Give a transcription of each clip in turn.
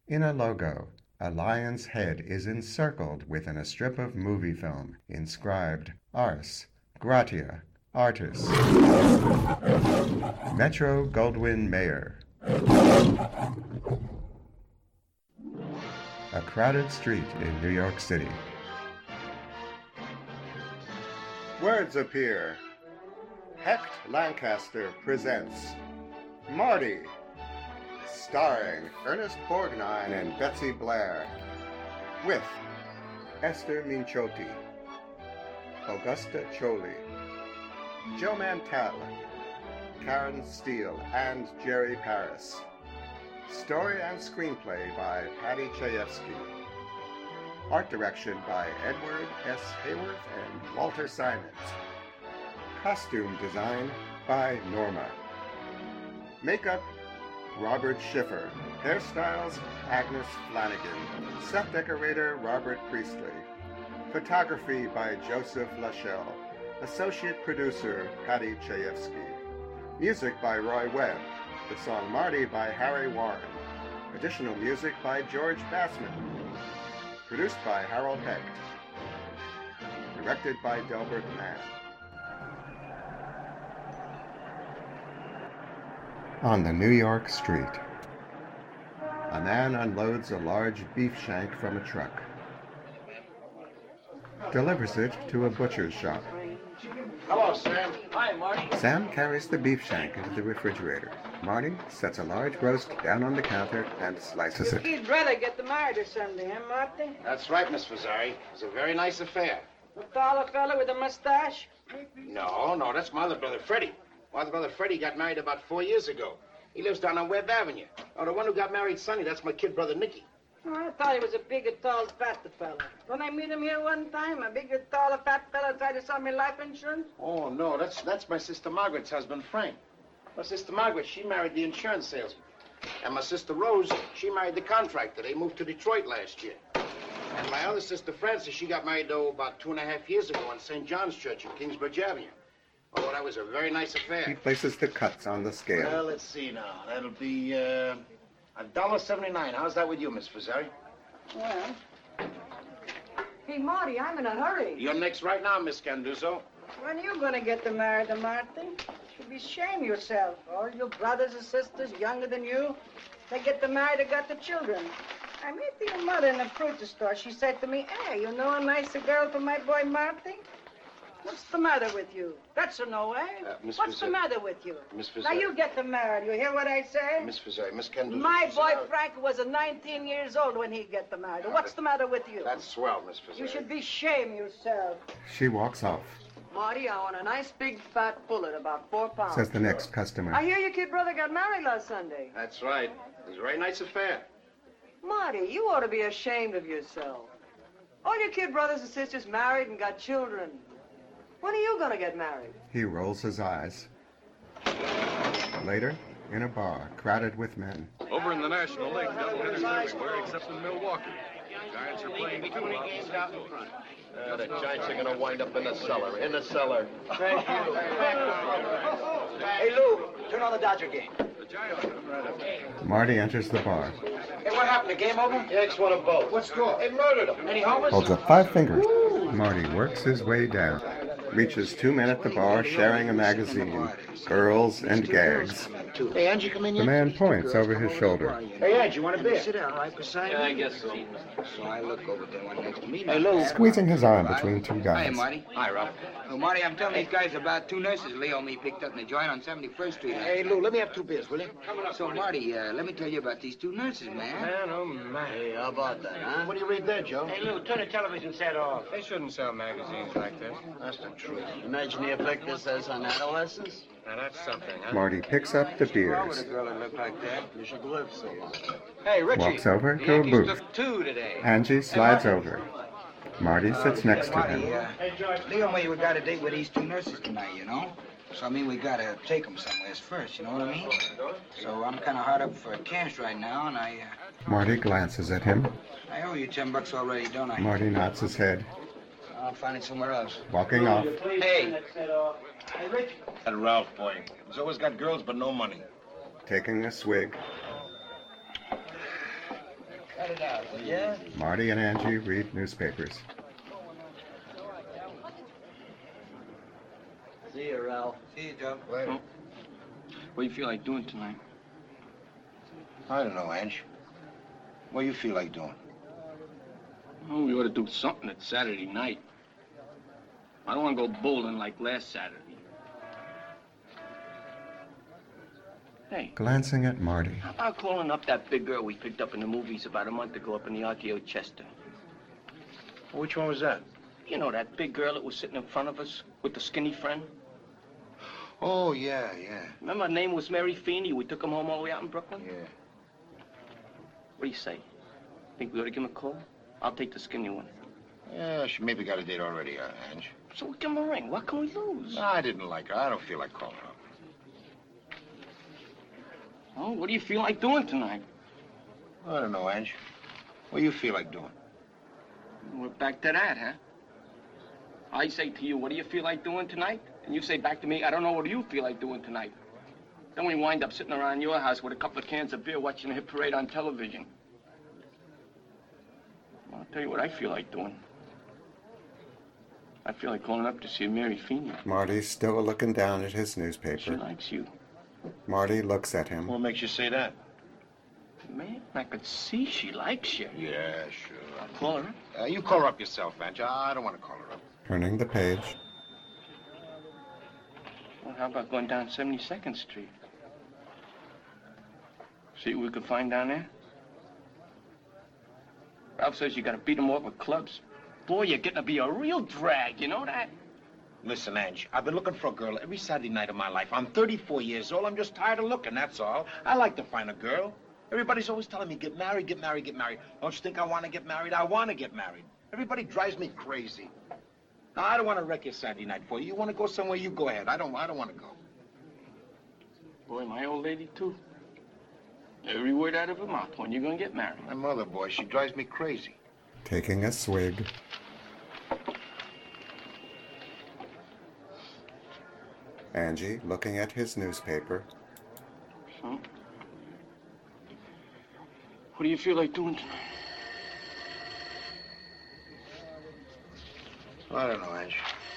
In a logo, a lion's head is encircled within a strip of movie film inscribed Ars Gratia Artis. Metro Goldwyn Mayer. A crowded street in New York City. Words appear. Hecht Lancaster presents Marty, starring Ernest Borgnine and Betsy Blair, with Esther Minchotti, Augusta Choli, Joe Mantel, Karen Steele, and Jerry Paris. Story and screenplay by Patty Chayefsky. Art direction by Edward S. Hayworth and Walter Simons. Costume design by Norma. Makeup, Robert Schiffer. Hairstyles, Agnes Flanagan. Set decorator, Robert Priestley. Photography by Joseph Lachelle. Associate producer, Patty Chayefsky. Music by Roy Webb. The song Marty by Harry Warren. Additional music by George Bassman. Produced by Harold Hecht. Directed by Delbert Mann. On the New York street, a man unloads a large beef shank from a truck, delivers it to a butcher's shop. Hello, Sam. Hi, Marty. Sam carries the beef shank into the refrigerator. Marty sets a large roast down on the counter and slices it. You'd rather get married or something, huh, Marty? That's right, Miss Fazari. It's a very nice affair. The taller fella with a mustache? No, that's my other brother, Freddie. My other brother, Freddie, got married about 4 years ago. He lives down on Webb Avenue. Oh, the one who got married Sonny, that's my kid brother, Nicky. Oh, I thought he was a bigger, tall, fatter fella. When I meet him here one time, a bigger, taller, fat fella tried to sell me life insurance. Oh, no, that's my sister Margaret's husband, Frank. My sister Margaret, she married the insurance salesman. And my sister Rose, she married the contractor. They moved to Detroit last year. And my other sister, Frances, she got married, about 2.5 years ago in St. John's Church in Kingsbridge Avenue. Oh, that was a very nice affair. He places the cuts on the scale. Well, let's see now. That'll be, $1.79. How's that with you, Miss Fazari? Well. Hey, Marty, I'm in a hurry. You're next right now, Miss Canduso. When are you gonna get married, Marty? You should be shame yourself. All your brothers and sisters younger than you, they get married and got the children. I met your mother in a fruit store. She said to me, hey, you know a nicer girl for my boy Marty? What's the matter with you? That's a no, eh? What's the matter with you? Miss Fazari. Now you get married. You hear what I say? Miss Fazari, Miss Canduso. My boy Frank was 19 years old when he get married. What's the matter with you? That's swell, Miss Fazari. You should be shame yourself. She walks off, Marty, I want a nice big fat bullet, about 4 pounds. says the next customer. I hear your kid brother got married last Sunday. That's right. It was a very nice affair. Marty, you ought to be ashamed of yourself. All your kid brothers and sisters married and got children. When are you gonna get married? He rolls his eyes. Later, in a bar crowded with men. Over in the National League, doubleheaders everywhere except in Milwaukee. Giants are playing two out in front. The Giants are going to wind up in the cellar. In the cellar. Thank you. Hey, Lou, turn on the Dodger game. The Giants are right up. Marty enters the bar, Hey, what happened? The game over? Yanks won a vote. What score? They murdered him. Any homers? holds up 5 fingers. Marty works his way down, reaches 2 men at the bar sharing a magazine, Girls and Gags. Hey, Angie, come in The yet? man points over his shoulder. Hey, Ed, you want a beer? Sit down right beside Yeah, I me. guess so. So I look over there, one next to me. Hey, Lou. Squeezing his arm between 2 Hi, guys. Marty. Hi, Ralph. Well, Marty, I'm telling these guys about 2 nurses Leo and me picked up in the joint on 71st Street. Hey, Lou, let me have 2 beers, will you? So, Marty, let me tell you about these 2 nurses, man. Man, oh, man. Hey, how about that, huh? What do you read there, Joe? Hey, Lou, turn the television set off. They shouldn't sell magazines like this. That's the truth. Imagine the effect this has on adolescents. Now, that's something, huh? Marty picks up the What's wrong with beers, a girl that looked like that? You should live so long. Hey, Richie. walks over the to a Yankees booth. took 2 today. Angie slides over. Marty sits next to Marty, him. Leo and me, we got a date with these 2 nurses tonight, you know? So, I mean, we gotta take them somewhere first, you know what I mean? So I'm kind of hard up for cash right now, and Marty glances at him. I owe you $10 already, don't I? Marty nods his head, I'll find it somewhere else. walking off. Hey. That Ralph boy. He's always got girls, but no money. Taking a swig. Cut it out, will ya? Marty and Angie read newspapers. See you, Ralph. See you, Joe. Later. What do you feel like doing tonight? I don't know, Ange. What do you feel like doing? Oh, we ought to do something at Saturday night. I don't want to go bowling like last Saturday. Hey, Glancing at Marty. how about calling up that big girl we picked up in the movies about a month ago up in the RKO Chester? Which one was that? You know, that big girl that was sitting in front of us with the skinny friend? Oh, yeah. Remember her name was Mary Feeney? We took him home all the way out in Brooklyn? Yeah. What do you say? Think we ought to give him a call? I'll take the skinny one. Yeah, she maybe got a date already, Ange. So we give him a ring. What can we lose? No, I didn't like her. I don't feel like calling her up. Oh, what do you feel like doing tonight? I don't know, Ange. What do you feel like doing? We're back to that, huh? I say to you, what do you feel like doing tonight? And you say back to me, I don't know what do you feel like doing tonight. Then we wind up sitting around your house with a couple of cans of beer watching a hit parade on television. I'll tell you what I feel like doing. I feel like calling up to see Mary Feeney. Marty's still looking down at his She newspaper. likes you. Marty looks at him. What makes you say that? Man, I could see she likes you. Yeah, sure. I'll call her. You call her up yourself, Ange. I don't want to call her up. Turning the page. Well, how about going down 72nd Street? See what we could find down there? Ralph says you gotta beat them off with clubs. Boy, you're getting to be a real drag, you know that? Listen, Ange, I've been looking for a girl every Saturday night of my life. I'm 34 years old. I'm just tired of looking, that's all. I like to find a girl. Everybody's always telling me, get married, get married, get married. Don't you think I want to get married? I want to get married. Everybody drives me crazy. Now, I don't want to wreck your Saturday night for you. You want to go somewhere, you go ahead. I don't want to go. Boy, my old lady, too. Every word out of her mouth. When you gonna get married? My mother, boy, she drives me crazy. Taking a swig. Angie looking at his newspaper. So? What do you feel like doing tonight? I don't know, Ange.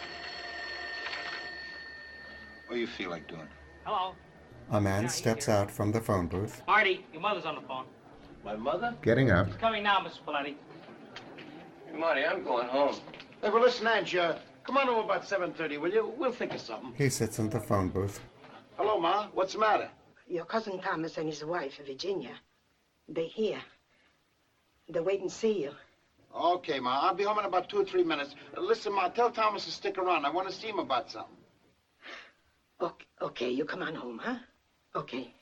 What do you feel like doing? Hello. A man steps out from the phone booth. Marty, your mother's on the phone. My mother? Getting up. She's coming now, Mrs. Paletti. Hey, Marty, I'm going home. Hey, well, listen, Ange, come on over about 7:30, will you? We'll think of something. He sits in the phone booth. Hello, Ma. What's the matter? Your cousin Thomas and his wife, Virginia, they're here. They're waiting to see you. Okay, Ma. I'll be home in about 2 or 3 minutes. Listen, Ma, tell Thomas to stick around. I want to see him about something. Okay, you come on home, huh? Okay.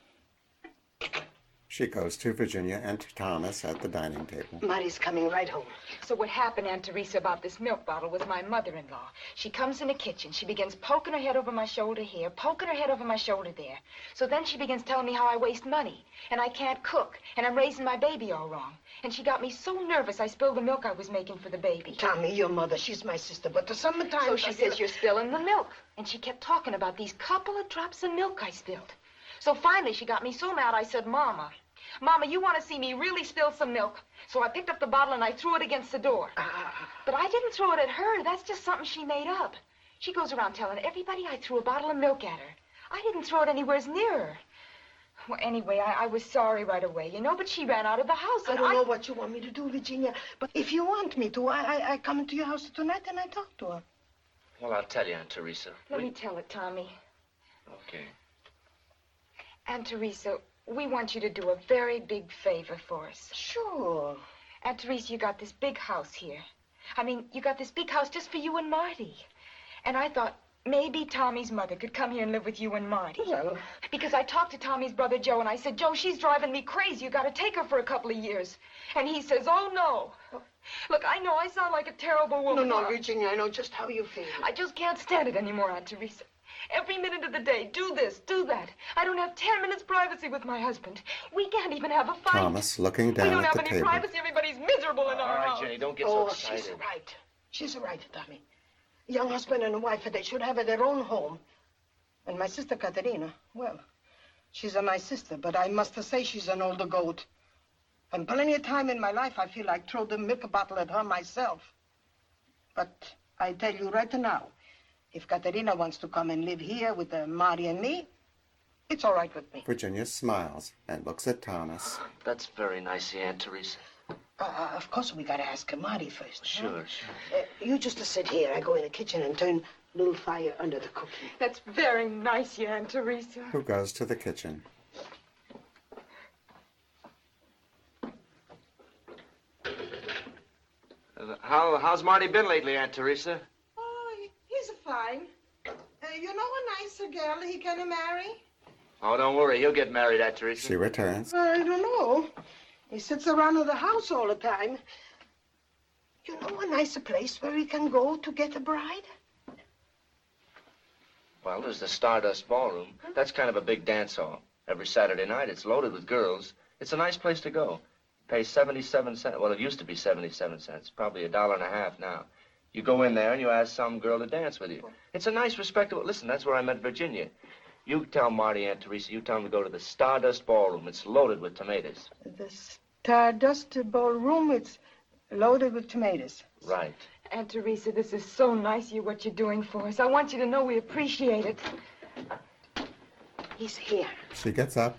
She goes to Virginia and Thomas at the dining table. Marty's coming right home. So what happened, Aunt Teresa, about this milk bottle was my mother-in-law. She comes in the kitchen. She begins poking her head over my shoulder here, poking her head over my shoulder there. So then she begins telling me how I waste money, and I can't cook, and I'm raising my baby all wrong. And she got me so nervous I spilled the milk I was making for the baby. Tommy, your mother, she's my sister, but the summertime... So she says you're spilling the milk. And she kept talking about these couple of drops of milk I spilled. So finally she got me so mad I said, Mama, you want to see me really spill some milk? So I picked up the bottle and I threw it against the door. But I didn't throw it at her. That's just something she made up. She goes around telling everybody I threw a bottle of milk at her. I didn't throw it anywhere near her. Well, anyway, I was sorry right away, you know, but she ran out of the house. I don't know what you want me to do, Virginia, but if you want me to, I come into your house tonight and I talk to her. Well, I'll tell you, Aunt Teresa. Let me tell it, Tommy. Okay. Aunt Teresa, we want you to do a very big favor for us. Sure. Aunt Teresa, you got this big house here. I mean, you got this big house just for you and Marty. And I thought maybe Tommy's mother could come here and live with you and Marty. Well... Because I talked to Tommy's brother Joe, and I said, Joe, she's driving me crazy. You got to take her for a couple of years. And he says, oh, no. Look, I know I sound like a terrible woman. No, Virginia, I know just how you feel. I just can't stand it anymore, Aunt Teresa. Every minute of the day, do this, do that. I don't have 10 minutes privacy with my husband. We can't even have a fight. Thomas looking down at the table. We don't have any privacy. Everybody's miserable in our house. All right, Jenny, don't get so excited. She's right. She's right, Tommy. Young husband and wife, they should have their own home. And my sister Katerina, well, she's my sister, but I must say she's an older goat. And plenty of time in my life, I feel like throw the milk bottle at her myself. But I tell you right now, if Katerina wants to come and live here with Marty and me, it's all right with me. Virginia smiles and looks at Thomas. That's very nice, Aunt Teresa. Of course, we gotta ask Marty first. Sure, huh? You just sit here. I go in the kitchen and turn a little fire under the cooking. That's very nice, your Aunt Teresa. Who goes to the kitchen. How's Marty been lately, Aunt Teresa? Oh, he's fine. You know a nicer girl he can marry? Oh, don't worry. He'll get married, Aunt Teresa. She returns. I don't know. He sits around the house all the time. You know a nicer place where he can go to get a bride? Well, there's the Stardust Ballroom. That's kind of a big dance hall. Every Saturday night, it's loaded with girls. It's a nice place to go. Pay 77 cents. Well, it used to be 77 cents. Probably $1.50 now. You go in there and you ask some girl to dance with you. It's a nice, respectable... Listen, that's where I met Virginia. You tell Marty, Aunt Teresa, you tell him to go to the Stardust Ballroom. It's loaded with tomatoes. The Stardust Ballroom, it's loaded with tomatoes. Right. Aunt Teresa, this is so nice, what you're doing for us. I want you to know we appreciate it. He's here. She gets up.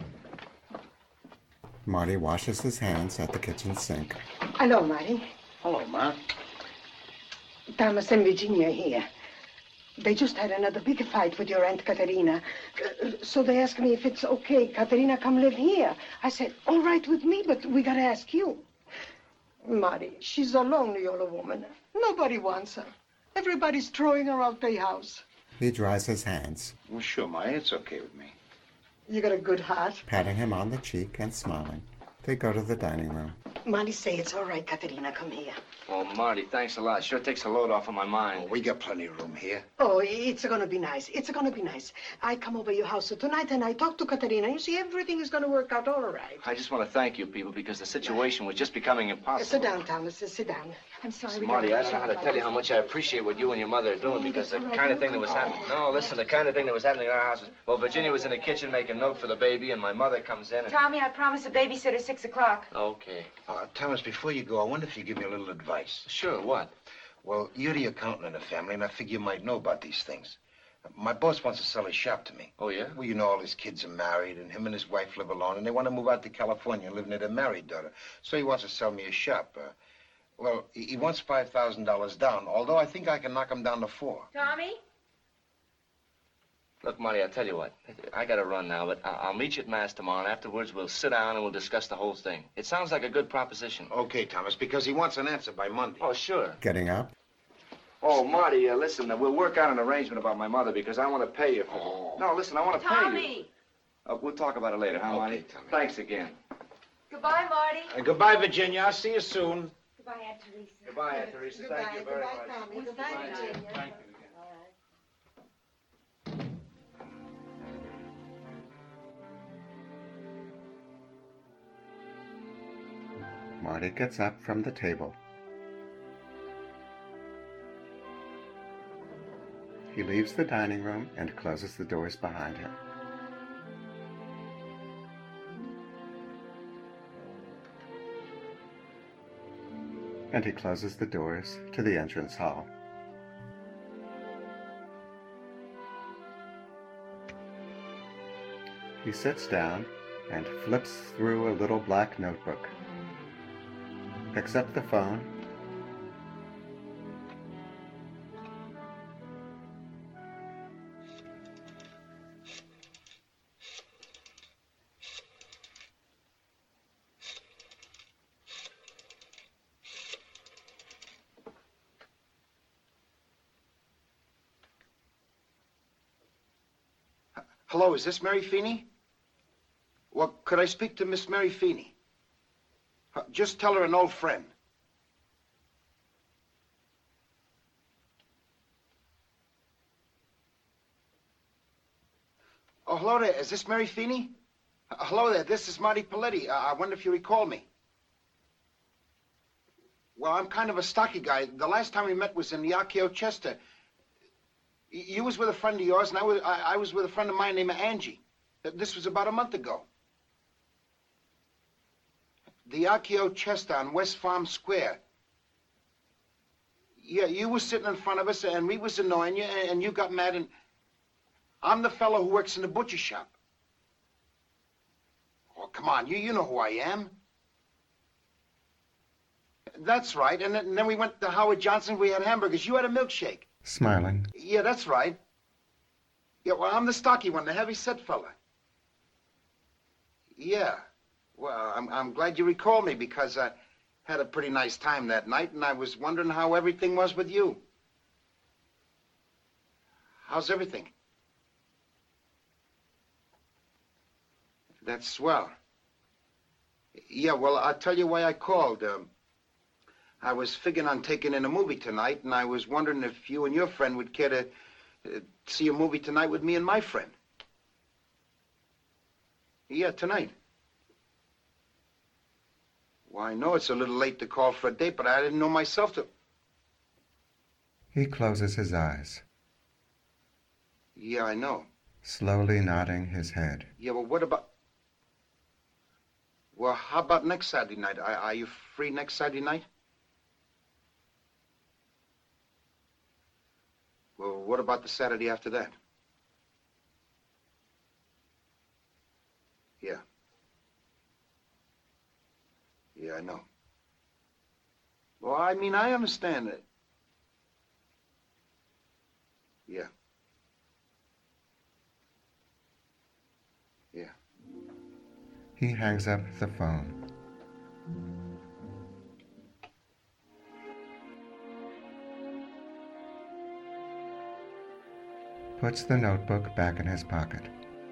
Marty washes his hands at the kitchen sink. Hello, Marty. Hello, Ma. Thomas and Virginia are here. They just had another big fight with your Aunt Katerina. So they asked me if it's okay, Katerina come live here. I said, all right with me, but we gotta ask you. Marty, she's a lonely old woman. Nobody wants her. Everybody's throwing her out their house. He dries his hands. Well, sure, Ma. It's okay with me. You got a good heart. Patting him on the cheek and smiling. They go to the dining room. Marty, say it's all right, Katerina, come here. Oh, Marty, thanks a lot. Sure takes a load off of my mind. Oh, we got plenty of room here. Oh, it's gonna be nice. It's gonna be nice. I come over your house tonight and I talk to Katerina. You see, everything is gonna work out all right. I just want to thank you people because the situation was just becoming impossible. Sit down, Thomas. Sit down. I'm sorry. Marty, I don't know how to tell you how much I appreciate what you and your mother are doing because the kind of thing that was happening... No, listen, the kind of thing that was happening in our house was... Well, Virginia was in the kitchen making milk for the baby and my mother comes in and... Tommy, I promised the babysitter 6 o'clock. Okay. Thomas, before you go, I wonder if you give me a little advice. Sure, what? Well, you're the accountant in the family, and I figure you might know about these things. My boss wants to sell his shop to me. Oh, yeah? Well, you know, all his kids are married, and him and his wife live alone, and they want to move out to California and live near their married daughter. So he wants to sell me his shop. Well, he wants $5,000 down, although I think I can knock him down to $4,000. Tommy? Look, Marty, I'll tell you what. I gotta run now, but I'll meet you at Mass tomorrow, and afterwards we'll sit down and we'll discuss the whole thing. It sounds like a good proposition. Okay, Thomas, because he wants an answer by Monday. Oh, sure. Getting up. Oh, Marty, listen, we'll work out an arrangement about my mother because I want to pay you for it. No, listen, I want to pay you. Tommy! We'll talk about it later, huh, Marty? Tommy. Thanks again. Goodbye, Marty. Goodbye, Virginia. I'll see you soon. Goodbye, Aunt Teresa. Goodbye, Aunt Teresa. Thank you very much. Tommy. Goodbye, Virginia. Thank you. Marty gets up from the table. He leaves the dining room and closes the doors behind him. And he closes the doors to the entrance hall. He sits down and flips through a little black notebook. Picks up the phone. Hello, is this Mary Feeney? Well, could I speak to Miss Mary Feeney? Just tell her an old friend. Oh, hello there. Is this Mary Feeney? Hello there. This is Marty Paletti. I wonder if you recall me. Well, I'm kind of a stocky guy. The last time we met was in Yakio, Chester. You was with a friend of yours, and I was with a friend of mine named Angie. This was about a month ago. The Akio Chester on West Farm Square. Yeah, you was sitting in front of us, and we was annoying you, and you got mad, and I'm the fellow who works in the butcher shop. Oh, come on, you know who I am. That's right, and then we went to Howard Johnson, we had hamburgers. You had a milkshake. Smiling. Yeah, that's right. Yeah, well, I'm the stocky one, the heavy-set fella. Yeah. Well, I'm glad you recalled me, because I had a pretty nice time that night, and I was wondering how everything was with you. How's everything? That's swell. Yeah, well, I'll tell you why I called. I was figuring on taking in a movie tonight, and I was wondering if you and your friend would care to see a movie tonight with me and my friend. Yeah, tonight. Well, I know it's a little late to call for a date, but I didn't know myself to... He closes his eyes. Yeah, I know. Slowly nodding his head. Yeah, well, what about... Well, how about next Saturday night? Are you free next Saturday night? Well, what about the Saturday after that? Yeah. Yeah, I know. Well, I mean, I understand it. Yeah. Yeah. He hangs up the phone. Puts the notebook back in his pocket.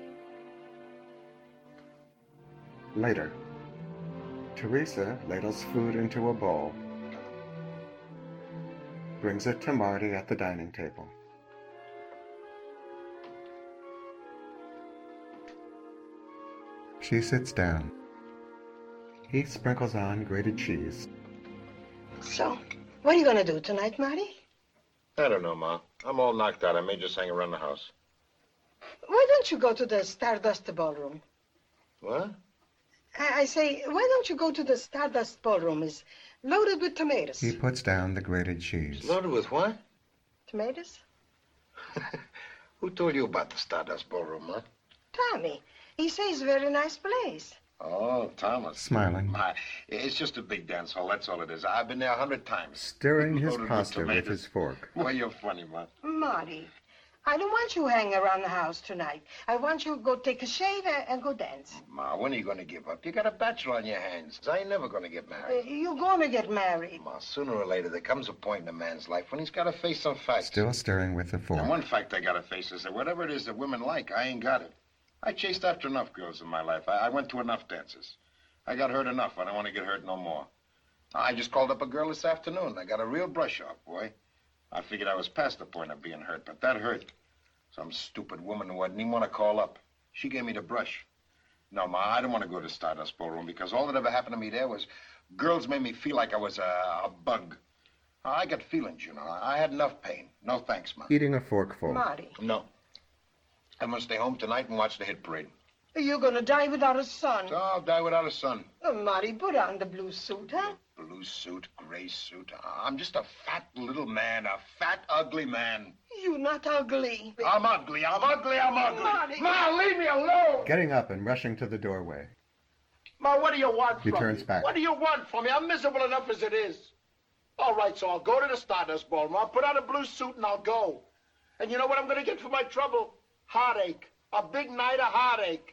Later. Teresa ladles food into a bowl. Brings it to Marty at the dining table. She sits down. He sprinkles on grated cheese. So, what are you going to do tonight, Marty? I don't know, Ma. I'm all knocked out. I may just hang around the house. Why don't you go to the Stardust Ballroom? What? I say, why don't you go to the Stardust Ballroom? It's loaded with tomatoes. He puts down the grated cheese. Loaded with what? Tomatoes? Who told you about the Stardust Ballroom, huh? Tommy. He says it's a very nice place. Oh, Thomas. Smiling. It's just a big dance hall, that's all it is. I've been there 100 times. Stirring his Loaded with pasta with tomatoes. his fork. Well, you're funny, Ma. Marty, I don't want you hanging around the house tonight. I want you to go take a shave and go dance. Ma, when are you going to give up? You got a bachelor on your hands. I ain't never going to get married. You're going to get married. Ma, sooner or later, there comes a point in a man's life when he's got to face some facts. Still stirring with the fork. And one fact I got to face is that whatever it is that women like, I ain't got it. I chased after enough girls in my life. I went to enough dances. I got hurt enough. I don't want to get hurt no more. I just called up a girl this afternoon. I got a real brush off, boy. I figured I was past the point of being hurt, but that hurt. Some stupid woman who I didn't even want to call up. She gave me the brush. No, Ma, I don't want to go to Stardust Ballroom because all that ever happened to me there was girls made me feel like I was a bug. I got feelings, you know. I had enough pain. No thanks, Ma. Eating a forkful. Marty. No. I'm going to stay home tonight and watch the hit parade. You're going to die without a son. So I'll die without a son. Oh, Marty, put on the blue suit, huh? Blue suit, gray suit. I'm just a fat little man, a fat, ugly man. You're not ugly. I'm ugly. Marty. Ma, leave me alone. Getting up and rushing to the doorway. Ma, what do you want He from turns me? back. What do you want from me? I'm miserable enough as it is. All right, so I'll go to the Stardust Ballroom. I'll put on a blue suit and I'll go. And you know what I'm going to get for my trouble? Heartache. A big night of heartache.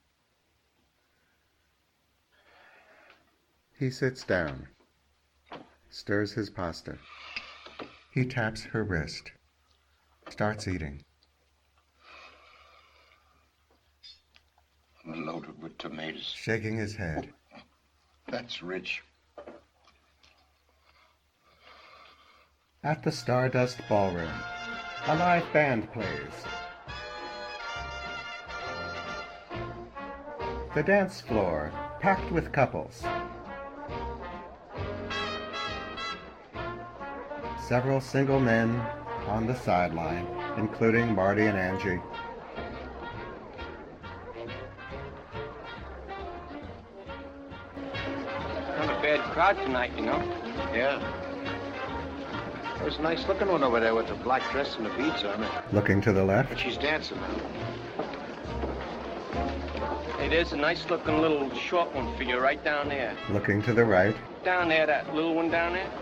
He sits down. Stirs his pasta. He taps her wrist. Starts eating. Loaded with tomatoes. Shaking his head. That's rich. At the Stardust Ballroom, a live band plays. The dance floor packed with couples. Several single men on the sideline, including Marty and Angie. bad crowd tonight, you know. Yeah. There's a nice-looking one over there with the black dress and the beads on it. Looking to the But left, she's dancing now. Hey, there's a nice-looking little short one for you right down there. looking to the right, Down there, that little one down there.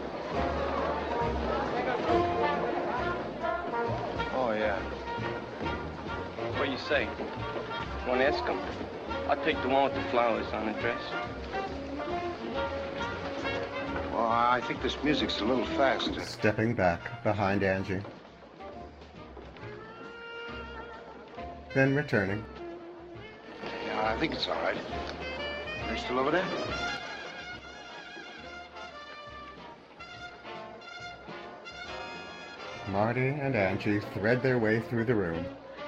Oh, yeah. What do you say? Want to ask him? I'll take the one with the flowers on the dress. Well, I think this music's a little fast. stepping back behind Angie. Then returning. Yeah, I think it's all right. Are you still over there? Marty and Angie thread their way through the room.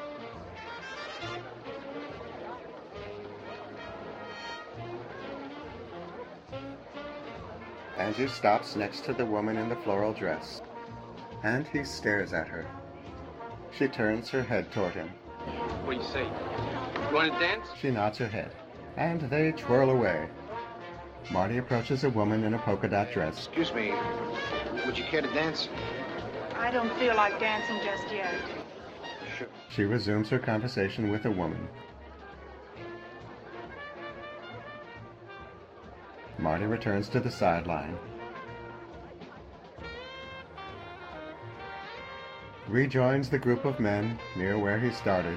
Angie stops next to the woman in the floral dress, and he stares at her. She turns her head toward him. What do you say? You want to dance? She nods her head, and they twirl away. Marty approaches a woman in a polka dot dress. Excuse me, would you care to dance? I don't feel like dancing just yet. Sure. She resumes her conversation with a woman. Marty returns to the sideline. Rejoins the group of men near where he started.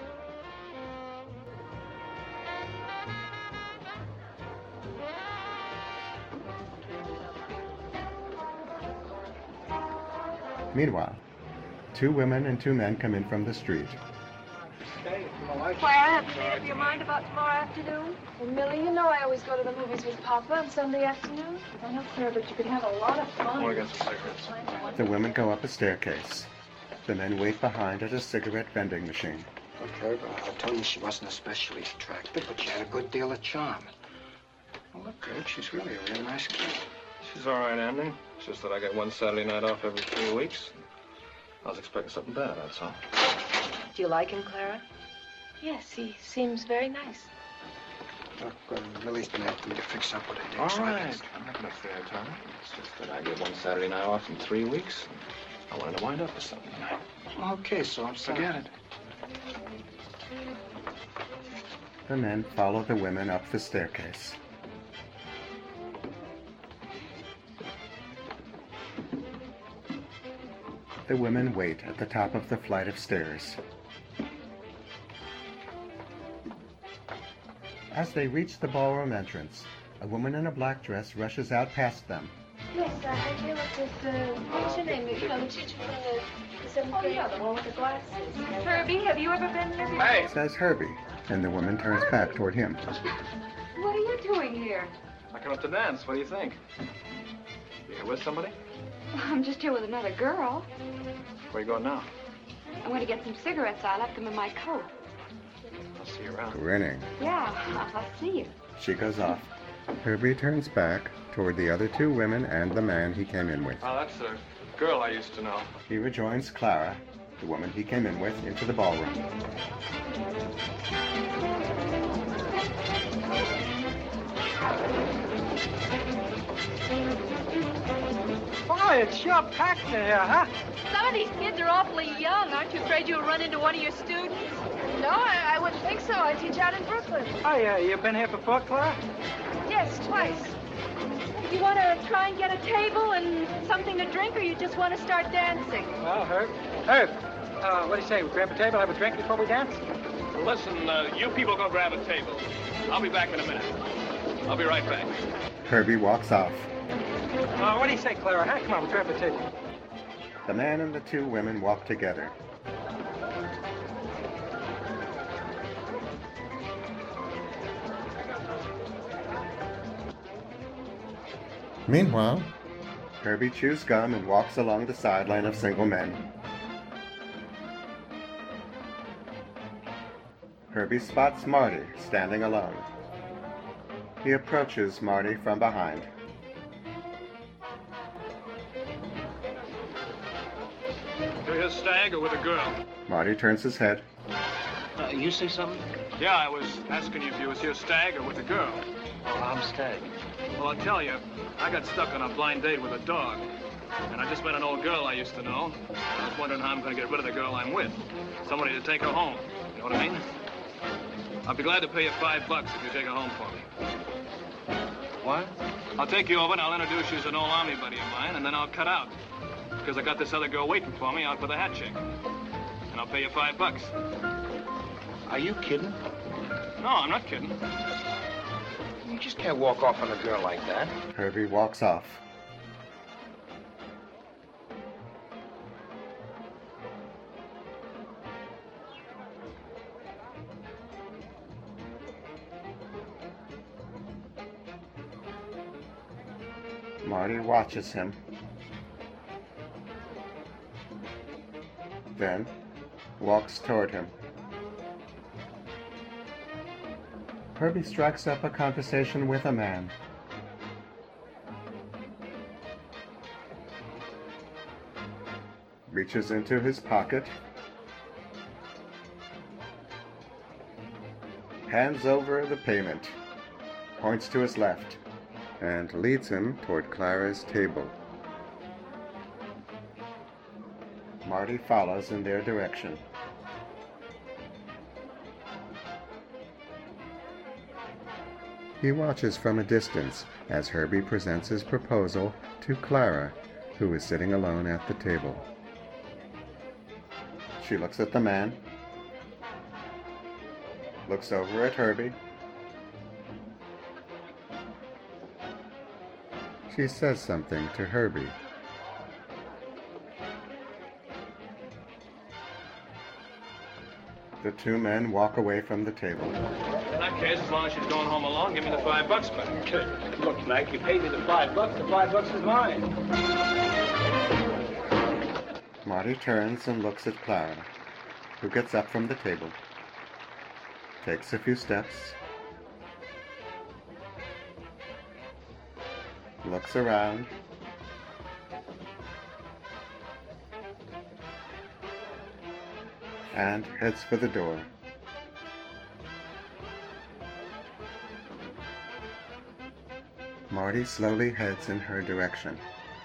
Meanwhile, 2 women and 2 men come in from the street. Claire, have you made up your mind about tomorrow afternoon? Well, Millie, you know I always go to the movies with Papa on Sunday afternoon. I know, Claire, but you could have a lot of fun. I got some cigarettes. The women go up a staircase. The men wait behind at a cigarette vending machine. Look, Herb, I told you she wasn't especially attractive, but she had a good deal of charm. Well, look, Herb, she's really a real nice girl. She's all right, Andy. It's just that I get one Saturday night off every 3 weeks. I was expecting something better, that's all. Do you like him, Clara? Yes, he seems very nice. Look, Millie's been asking me to fix up with a date. All so I right. guess- I'm having a fair time. It's just that I get one Saturday night off in 3 weeks. I wanted to wind up with something tonight. Okay, so I'm sorry. Forget it. The men follow the women up the staircase. The women wait at the top of the flight of stairs. As they reach the ballroom entrance, a woman in a black dress rushes out past them. Yes, I deal with this, what's your name? You know, the teacher from the 7th grade. Oh, yeah, the one with the glasses. Herbie, have you ever been here? Hey! Says Herbie, and the woman turns back toward him. What are you doing here? I come up to dance. What do you think? You here with somebody? I'm just here with another girl. Where you going now? I went to get some cigarettes. I left them in my coat. I'll see you around. Grinning, Yeah, I'll see you. she goes off. Herbie turns back toward the other 2 women and the man he came in with. Oh, that's a girl I used to know. He rejoins Clara, the woman he came in with, into the ballroom. Boy, it's sure packed in here, huh? Some of these kids are awfully young. Aren't you afraid you'll run into one of your students? No, I wouldn't think so. I teach out in Brooklyn. Oh, yeah, you been here before, Clara? Yes, twice. You want to try and get a table and something to drink, or you just want to start dancing? Well, Herb, what do you say? We grab a table, have a drink before we dance? Listen, you people go grab a table. I'll be back in a minute. I'll be right back. Herbie walks off. What do you say, Clara? Huh? Come on, we'll grab a table. The man and the 2 women walk together. Meanwhile, Herbie chews gum and walks along the sideline of single men. Herbie spots Marty standing alone. He approaches Marty from behind. You're here stag or with a girl? Marty turns his head. You say something? Yeah, I was asking you if you was here stag or with a girl. Oh, I'm tag? Well, I'll tell you, I got stuck on a blind date with a dog. And I just met an old girl I used to know. I was wondering how I'm going to get rid of the girl I'm with. Somebody to take her home. You know what I mean? I'll be glad to pay you $5 if you take her home for me. What? I'll take you over and I'll introduce you as an old army buddy of mine, and then I'll cut out. Because I got this other girl waiting for me out for the hat check. And I'll pay you $5. Are you kidding? No, I'm not kidding. You just can't walk off on a girl like that. Herbie walks off. Marty watches him. Then walks toward him. Herbie strikes up a conversation with a man. Reaches into his pocket. Hands over the payment. Points to his left. And leads him toward Clara's table. Marty follows in their direction. He watches from a distance as Herbie presents his proposal to Clara, who is sitting alone at the table. She looks at the man, looks over at Herbie. She says something to Herbie. The two men walk away from the table. In that case, as long as she's going home alone, give me the $5 back. Good. Look, Mac, you paid me the $5. The $5 is mine. Marty turns and looks at Clara, who gets up from the table, takes a few steps, looks around, and heads for the door. Marty slowly heads in her direction.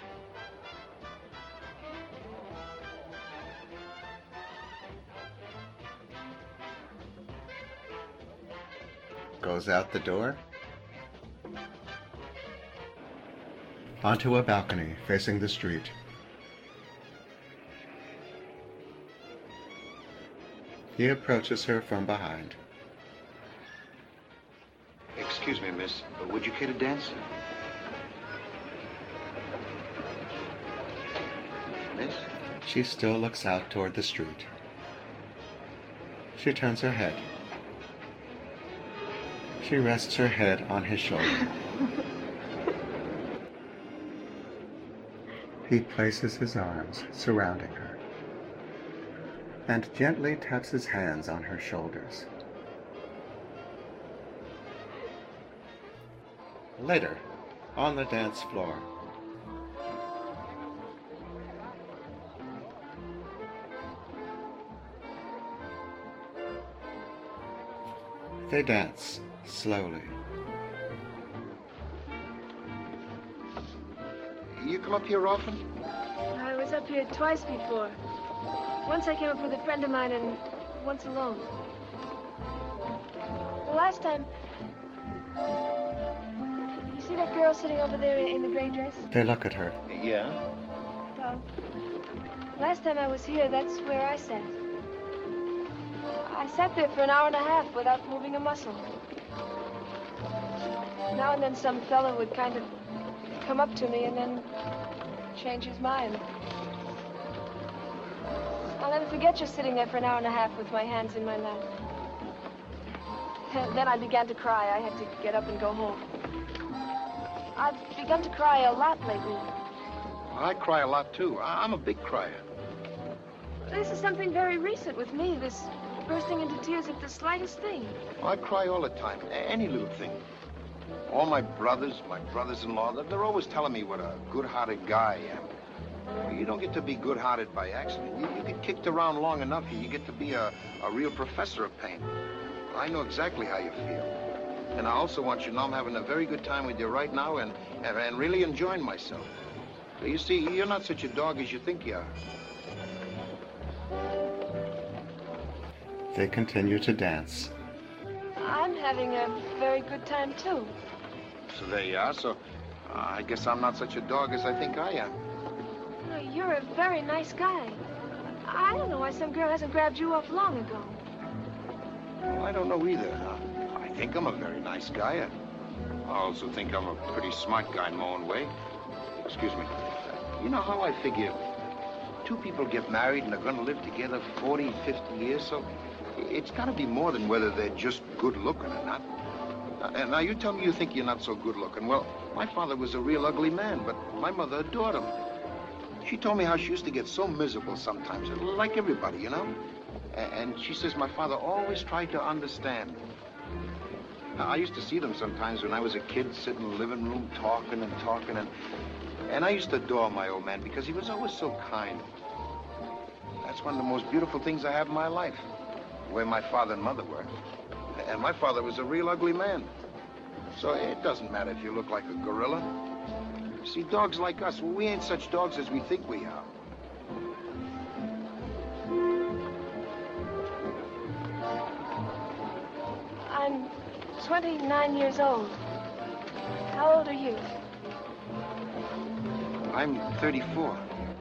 Goes out the door, onto a balcony facing the street. He approaches her from behind. Excuse me, miss, but would you care to dance? Miss? She still looks out toward the street. She turns her head. She rests her head on his shoulder. He places his arms surrounding her and gently taps his hands on her shoulders. Later, on the dance floor. They dance slowly. You come up here often? I was up here twice before. Once I came up with a friend of mine and once alone. The last time... You see that girl sitting over there in the gray dress? They look at her. Yeah? Well, last time I was here, that's where I sat. I sat there for an hour and a half without moving a muscle. Now and then some fellow would kind of come up to me and then change his mind. I'll never forget just sitting there for an hour and a half with my hands in my lap. Then I began to cry. I had to get up and go home. I've begun to cry a lot lately. I cry a lot, too. I'm a big crier. This is something very recent with me, this bursting into tears at the slightest thing. I cry all the time, any little thing. All my brothers-in-law, they're always telling me what a good-hearted guy I am. Well, you don't get to be good-hearted by accident. You get kicked around long enough, you get to be a real professor of pain. I know exactly how you feel. And I also want you to know I'm having a very good time with you right now and really enjoying myself. You see, you're not such a dog as you think you are. They continue to dance. I'm having a very good time, too. So there you are. So I guess I'm not such a dog as I think I am. Oh, you're a very nice guy. I don't know why some girl hasn't grabbed you up long ago. Well, I don't know either. I think I'm a very nice guy. I also think I'm a pretty smart guy in my own way. Excuse me. You know how I figure two people get married and they're going to live together 40, 50 years, so it's got to be more than whether they're just good looking or not. And now you tell me you think you're not so good looking. Well, my father was a real ugly man, but my mother adored him. She told me how she used to get so miserable sometimes, like everybody, you know? And she says my father always tried to understand. Now, I used to see them sometimes when I was a kid, sitting in the living room, talking and talking, and I used to adore my old man because he was always so kind. That's one of the most beautiful things I have in my life, the way my father and mother were. And my father was a real ugly man. So it doesn't matter if you look like a gorilla. See, dogs like us, well, we ain't such dogs as we think we are. I'm 29 years old. How old are you? I'm 34.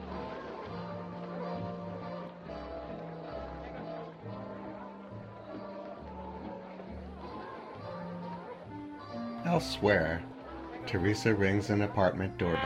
Elsewhere, Teresa rings an apartment doorbell.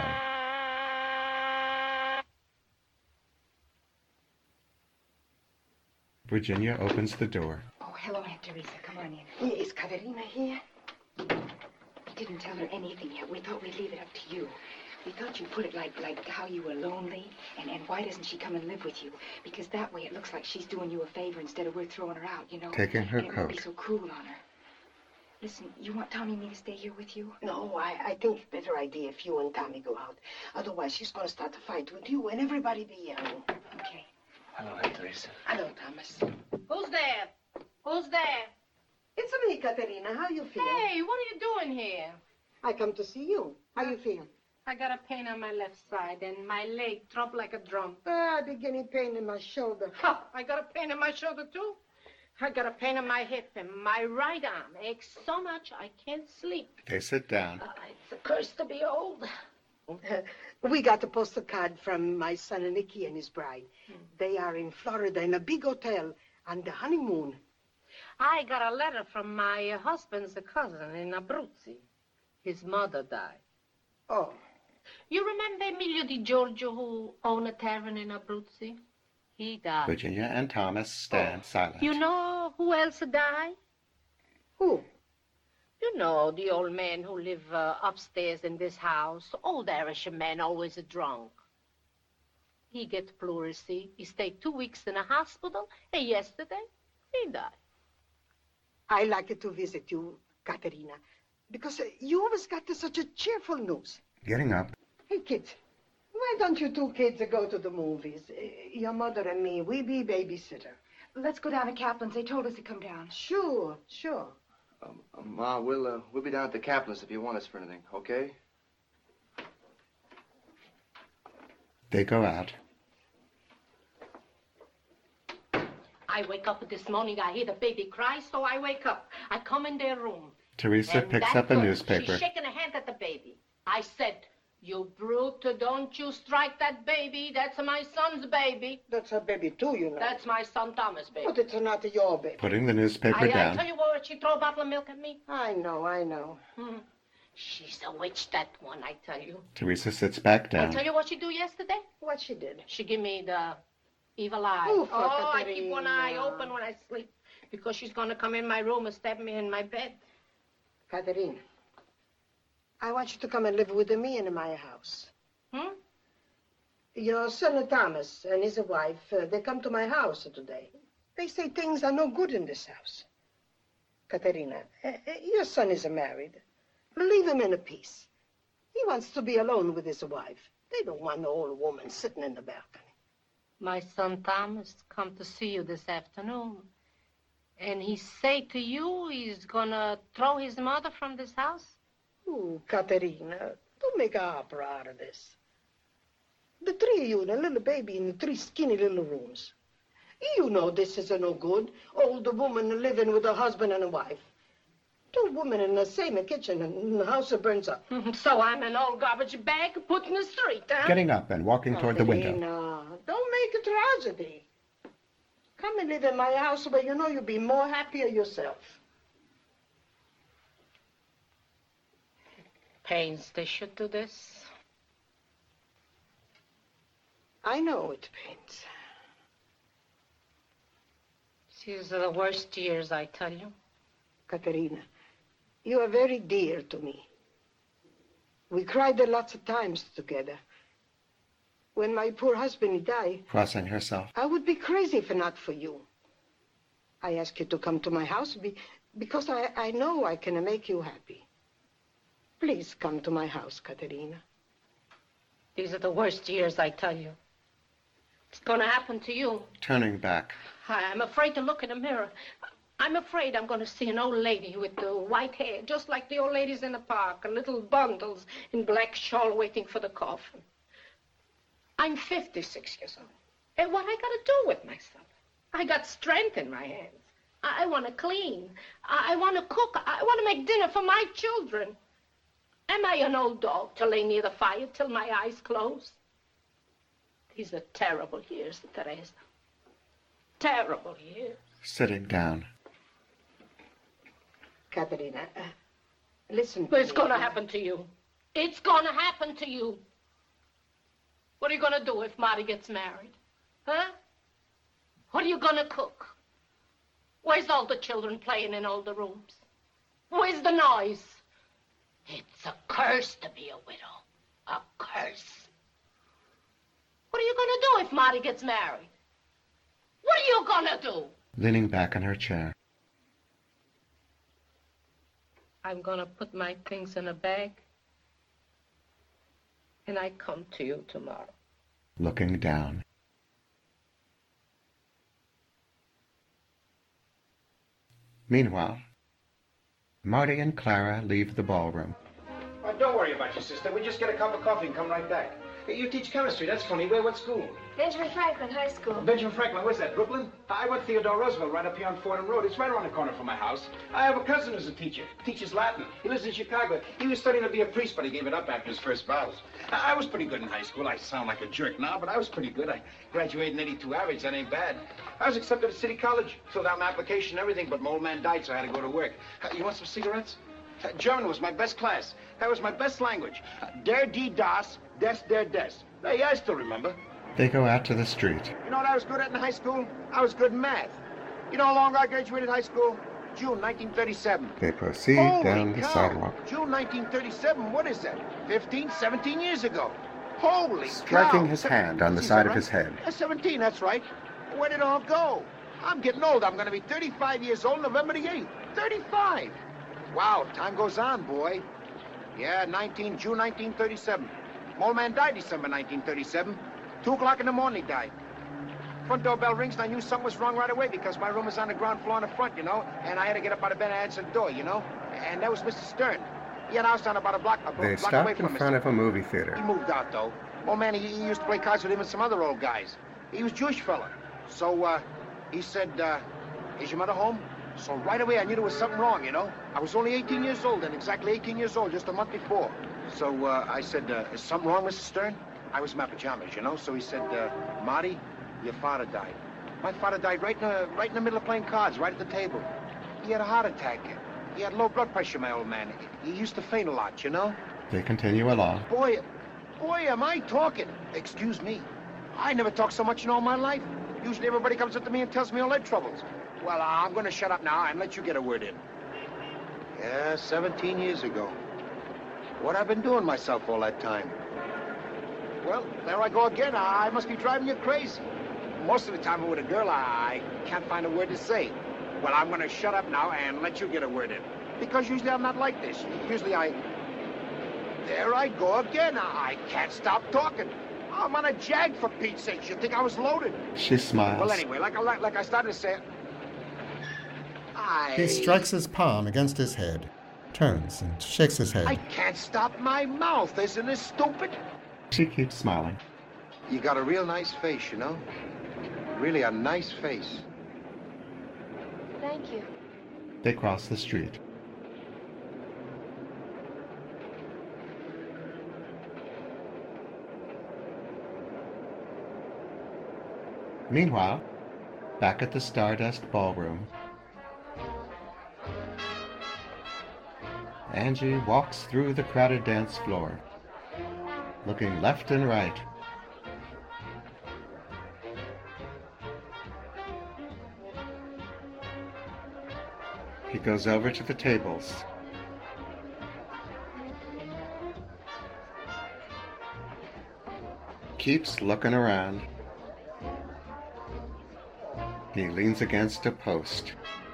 Virginia opens the door. Oh, hello, Aunt Teresa. Come on in. Is Katerina here? We didn't tell her anything yet. We thought we'd leave it up to you. We thought you'd put it like how you were lonely, and why doesn't she come and live with you? Because that way it looks like she's doing you a favor instead of we're throwing her out, you know? Taking her and it won't be coat. so cruel on her. Listen, you want Tommy and me to stay here with you? No, I think it's a better idea if you and Tommy go out. Otherwise, she's going to start to fight with you and everybody be yelling. Okay. Hello, Aunt Teresa. Hello, Thomas. Who's there? Who's there? It's me, Katerina. How you feel? Hey, what are you doing here? I come to see you. How you feel? I got a pain on my left side and my leg dropped like a drum. I be getting pain in my shoulder. Ha! I got a pain in my shoulder, too. I got a pain in my hip and my right arm aches so much I can't sleep. They sit down. It's a curse to be old. We got a postal card from my son Nicky and his bride. They are in Florida in a big hotel on the honeymoon. I got a letter from my husband's cousin in Abruzzi. His mother died. Oh. You remember Emilio Di Giorgio who owned a tavern in Abruzzi? He died. Virginia and Thomas stand silent. You know who else died? Who? You know, the old man who live upstairs in this house. Old Irish man, always a drunk. He get pleurisy. He stayed 2 weeks in a hospital, and yesterday, he died. I like to visit you, Katerina, because you always got such a cheerful news. Getting up. Hey, kids, why don't you two kids go to the movies? Your mother and me, we be babysitter. Let's go down to Kaplan's. They told us to come down. Sure, sure. Ma, we'll be down at the Kaplan's if you want us for anything, okay? They go out. I wake up this morning, I hear the baby cry, so I wake up. I come in their room. Teresa picks up a girl, newspaper. She's shaking her hand at the baby. I said, you brute, don't you strike that baby. That's my son's baby. That's her baby, too, you know. That's my son Thomas' baby. But it's not your baby. Putting the newspaper I down. tell you what, she throw a bottle of milk at me. I know. She's a witch, that one, I tell you. Teresa sits back I down. tell you what she do yesterday? What she did? She give me the evil eye. Oh, I keep one eye open when I sleep because she's going to come in my room and stab me in my bed. Katerina, I want you to come and live with me in my house. Your son Thomas and his wife, they come to my house today. They say things are no good in this house. Katerina, your son is married. Leave him in peace. He wants to be alone with his wife. They don't want no old woman sitting in the balcony. My son Thomas come to see you this afternoon. And he say to you he's gonna throw his mother from this house? Oh, Katerina, don't make a opera out of this. The three of you and a little baby in 3 skinny little rooms. You know this is no good. Older woman living with a husband and a wife. 2 women in the same kitchen and the house burns up. So I'm an old garbage bag put in the street, huh? Getting up and walking toward the window. Katerina, don't make a tragedy. Come and live in my house where you know you'll be more happier yourself. Pains they should do this. I know it pains. These are the worst years, I tell you. Katerina, you are very dear to me. We cried lots of times together. When my poor husband died, Crossing herself. I would be crazy if not for you. I ask you to come to my house because I know I can make you happy. Please come to my house, Katerina. These are the worst years, I tell you. It's gonna happen to you. Turning back. I'm afraid to look in the mirror. I'm afraid I'm going to see an old lady with the white hair, just like the old ladies in the park, and little bundles in black shawl waiting for the coffin. I'm 56 years old. And what I got to do with myself? I got strength in my hands. I want to clean. I want to cook. I want to make dinner for my children. Am I an old dog to lay near the fire till my eyes close? These are terrible years, Teresa. Terrible years. Sitting down. Katerina, listen. But it's going to happen to you. It's going to happen to you. What are you going to do if Marty gets married? Huh? What are you going to cook? Where's all the children playing in all the rooms? Where's the noise? It's a curse to be a widow. A curse. What are you going to do if Marty gets married? What are you going to do? Leaning back in her chair. I'm going to put my things in a bag, and I come to you tomorrow. Looking down. Meanwhile, Marty and Clara leave the ballroom. Don't worry about your sister. We just get a cup of coffee and come right back. Hey, you teach chemistry. That's funny. What school? Benjamin Franklin High School. Benjamin Franklin, where's that, Brooklyn? I went to Theodore Roosevelt right up here on Fordham Road. It's right around the corner from my house. I have a cousin who's a teacher. Teaches Latin. He lives in Chicago. He was studying to be a priest, but he gave it up after his first vows. I was pretty good in high school. I sound like a jerk now, but I was pretty good. I graduated in 82 average. That ain't bad. I was accepted at City College. Filled out my application and everything, but my old man died, so I had to go to work. You want some cigarettes? German was my best class. That was my best language. Der, die, das, des, der, des. Hey, I still remember. They go out to the street. You know what I was good at in high school? I was good in math. You know how long I graduated high school? June 1937. They proceed down the sidewalk. June 1937, what is that? 15, 17 years ago. Holy Striking cow. his hand on the side of his head. 17, that's right. Where did it all go? I'm getting old. I'm going to be 35 years old November the 8th. 35. Wow, time goes on, boy. Yeah, June 1937. My old man died December 1937. 2 o'clock in the morning he died. Front door bell rings, and I knew something was wrong right away because my room was on the ground floor in the front, you know, and I had to get up out of bed and answer the door, you know. And that was Mr. Stern. He had a house on about a block away They from stopped in us. front of a movie theater. He moved out, though. Old man, he used to play cards with him and some other old guys. He was a Jewish fella. So, he said, is your mother home? So right away I knew there was something wrong, you know. I was only 18 years old then, exactly 18 years old, just a month before. So, I said, is something wrong, Mr. Stern? I was in my pajamas, you know. So he said, Marty, your father died. My father died right in the middle of playing cards, right at the table. He had a heart attack. He had low blood pressure, my old man. He used to faint a lot, you know. They continue along. Boy, am I talking. Excuse me. I never talked so much in all my life. Usually everybody comes up to me and tells me all their troubles. Well, I'm going to shut up now and let you get a word in. Yeah, 17 years ago. What I've been doing myself all that time. Well, there I go again. I must be driving you crazy. Most of the time I'm with a girl, I can't find a word to say. Well, I'm going to shut up now and let you get a word in. Because usually I'm not like this. Usually There I go again. I can't stop talking. I'm on a jag, for Pete's sake. You think I was loaded? She smiles. Well, anyway, like I started to say... He strikes his palm against his head, turns and shakes his head. I can't stop my mouth. Isn't this stupid? She keeps smiling. You got a real nice face, you know? Really a nice face. Thank you. They cross the street. Meanwhile, back at the Stardust Ballroom, Angie walks through the crowded dance floor, looking left and right. He goes over to the tables. Keeps looking around. He leans against a post.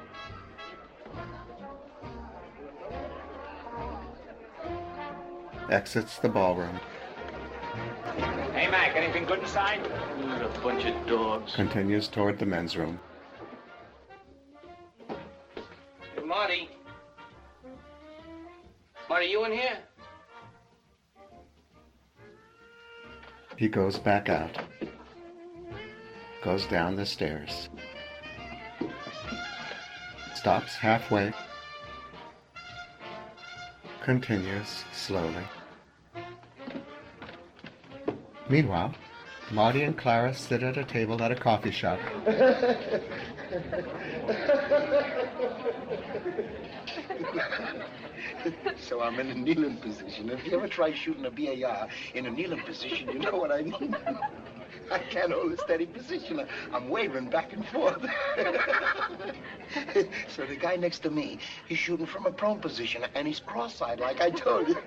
Exits the ballroom. Hey, Mac, anything good inside? What a bunch of dogs. Continues toward the men's room. Hey, Marty. Marty, you in here? He goes back out. Goes down the stairs. Stops halfway. Continues slowly. Meanwhile, Marty and Clara sit at a table at a coffee shop. So I'm in a kneeling position. If you ever try shooting a BAR in a kneeling position, you know what I mean. I can't hold a steady position. I'm wavering back and forth. So the guy next to me, he's shooting from a prone position, and he's cross-eyed like I told you.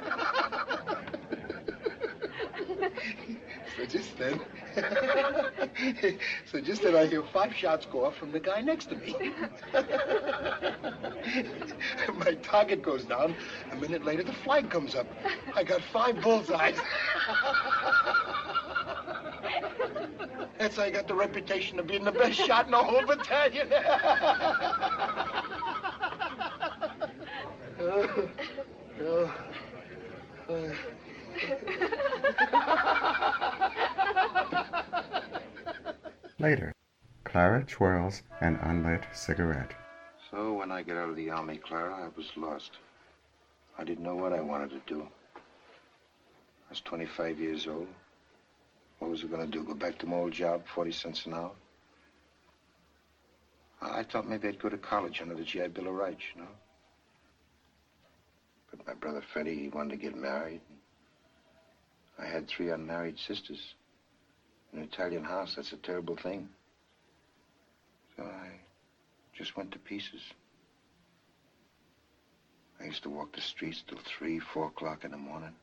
So just then I hear 5 shots go off from the guy next to me. My target goes down. A minute later, the flag comes up. I got 5 bullseyes. That's how I got the reputation of being the best shot in the whole battalion. Later, Clara twirls an unlit cigarette. So when I got out of the army, Clara, I was lost. I didn't know what I wanted to do. I was 25 years old. What was I going to do, go back to my old job, 40 cents an hour? I thought maybe I'd go to college under the GI Bill of Rights, you know? But my brother Freddie, he wanted to get married. I had 3 unmarried sisters. In an Italian house, that's a terrible thing. So I just went to pieces. I used to walk the streets till 3, 4 o'clock in the morning.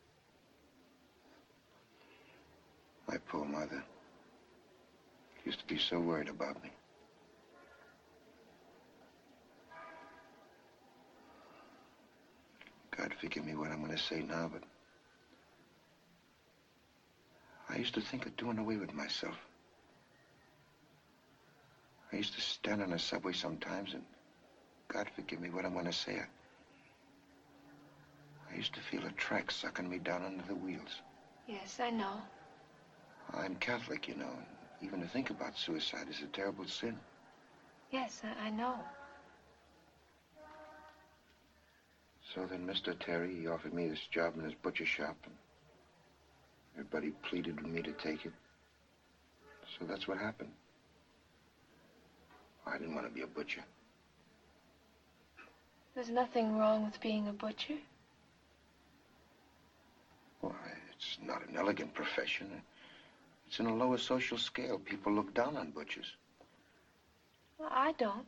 My poor mother used to be so worried about me. God forgive me what I'm going to say now, but I used to think of doing away with myself. I used to stand on a subway sometimes, and God forgive me what I'm going to say. I used to feel a track sucking me down under the wheels. Yes, I know. I'm Catholic, you know, and even to think about suicide is a terrible sin. Yes, I know. So then Mr. Terry, he offered me this job in his butcher shop, and everybody pleaded with me to take it. So that's what happened. I didn't want to be a butcher. There's nothing wrong with being a butcher. Well, it's not an elegant profession. It's in a lower social scale. People look down on butchers. Well, I don't.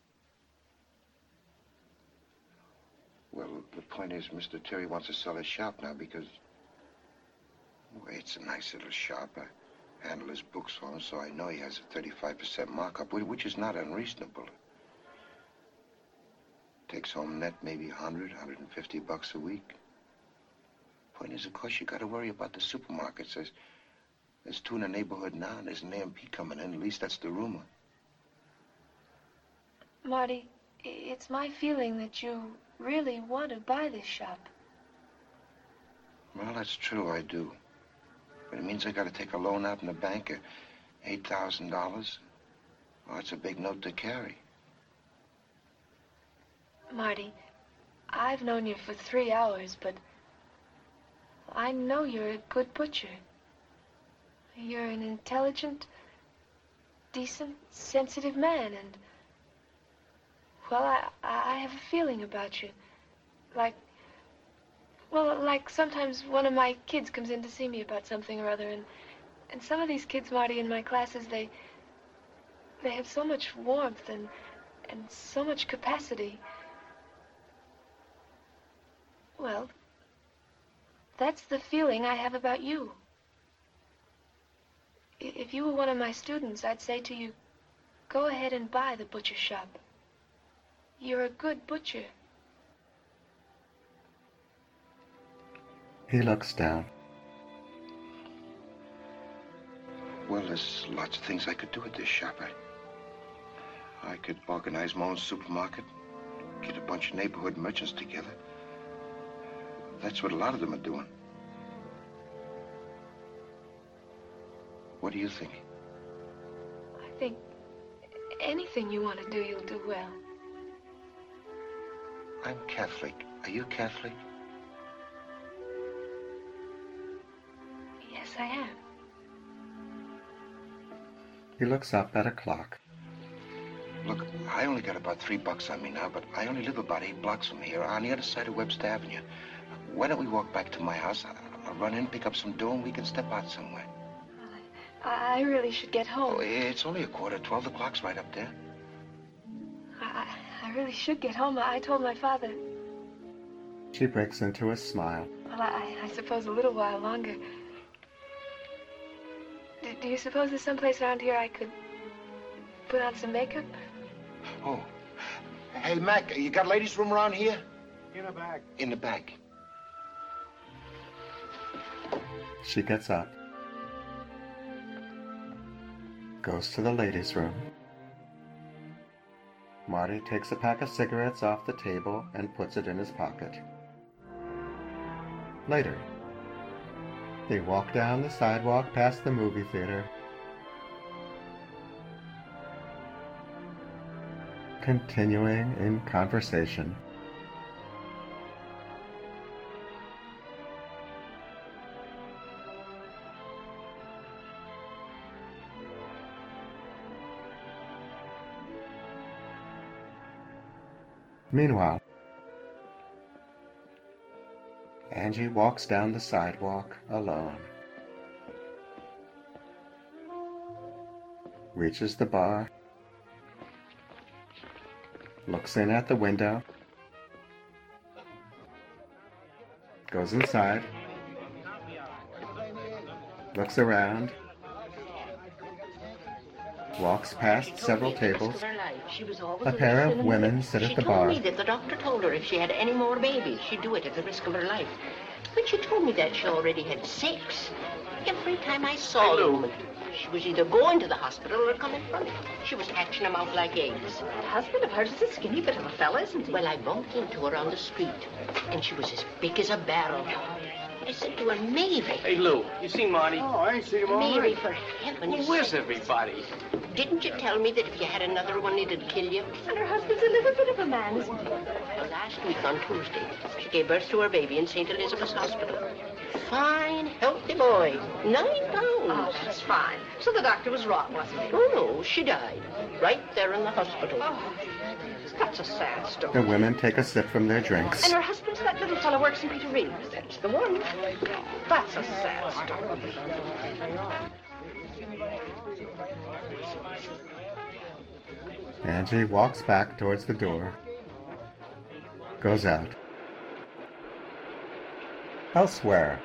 Well, the point is, Mr. Terry wants to sell his shop now because, well, it's a nice little shop. I handle his books for him, so I know he has a 35% markup, which is not unreasonable. Takes home net maybe $100, $150 a week. Point is, of course, you got to worry about the supermarkets. There's 2 in the neighborhood now, and there's an AMP coming in. At least that's the rumor. Marty, it's my feeling that you really want to buy this shop. Well, that's true, I do. But it means I gotta take a loan out in the bank of $8,000. Well, that's a big note to carry. Marty, I've known you for 3 hours, but I know you're a good butcher. You're an intelligent, decent, sensitive man, and, well, I have a feeling about you. Like sometimes one of my kids comes in to see me about something or other, and some of these kids, Marty, in my classes, they have so much warmth and so much capacity. Well, that's the feeling I have about you. If you were one of my students, I'd say to you, go ahead and buy the butcher shop. You're a good butcher. He looks down. Well, there's lots of things I could do at this shop. I could organize my own supermarket, get a bunch of neighborhood merchants together. That's what a lot of them are doing. What do you think? I think anything you want to do, you'll do well. I'm Catholic. Are you Catholic? Yes, I am. He looks up at a clock. Look, I only got about $3 on me now, but I only live about 8 blocks from here, on the other side of Webster Avenue. Why don't we walk back to my house? I'll run in, pick up some dough, and we can step out somewhere. I really should get home. Oh, it's only 11:45. The clock's right up there. I really should get home. I told my father. She breaks into a smile. Well, I suppose a little while longer. Do you suppose there's someplace around here I could put on some makeup? Oh. Hey, Mac, you got ladies' room around here? In the back. In the back. She gets up. Goes to the ladies' room. Marty takes a pack of cigarettes off the table and puts it in his pocket. Later, they walk down the sidewalk past the movie theater. Continuing in conversation. Meanwhile, Angie walks down the sidewalk alone. Reaches the bar. Looks in at the window. Goes inside. Looks around. Walks past several tables. A pair of women sit at the bar. She told me that the doctor told her if she had any more babies, she'd do it at the risk of her life. When she told me that, she already had 6. Every time I saw the woman, she was either going to the hospital or coming from it. She was hatching them out like eggs. That husband of hers is a skinny bit of a fella, isn't he? Well, I bumped into her on the street, and she was as big as a barrel. I said to her, Mary. Hey, Lou, you seen Marty? Oh, I ain't seen him all Mary, night. for heaven's Well, where's sake. everybody? Didn't you tell me that if you had another one, it'd kill you? And her husband's a little bit of a man, isn't he? Well, last week on Tuesday, she gave birth to her baby in St. Elizabeth's Hospital. Fine, healthy boy. 9 pounds. Oh, that's fine. So the doctor was wrong, wasn't he? Oh, no, she died. Right there in the hospital. Oh, that's a sad story. The women take a sip from their drinks. And her husband's that little fellow works in Peter Reeves. That's the one. That's a sad story. Angie walks back towards the door. Goes out. Elsewhere,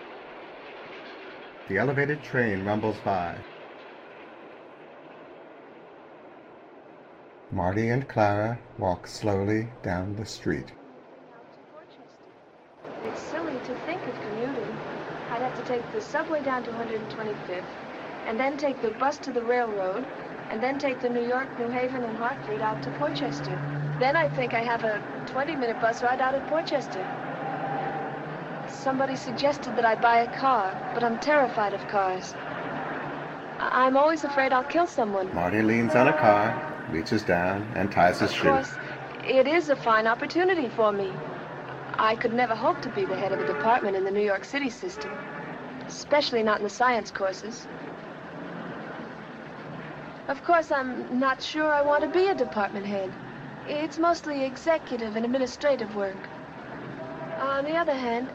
the elevated train rumbles by. Marty and Clara walk slowly down the street. It's silly to think of commuting. I'd have to take the subway down to 125th, and then take the bus to the railroad, and then take the New York, New Haven, and Hartford out to Portchester. Then I think I have a 20-minute bus ride out at Portchester. Somebody suggested that I buy a car, but I'm terrified of cars. I'm always afraid I'll kill someone. Marty leans on a car, reaches down, and ties his shoe. Of course, it is a fine opportunity for me. I could never hope to be the head of a department in the New York City system, especially not in the science courses. Of course, I'm not sure I want to be a department head. It's mostly executive and administrative work. On the other hand,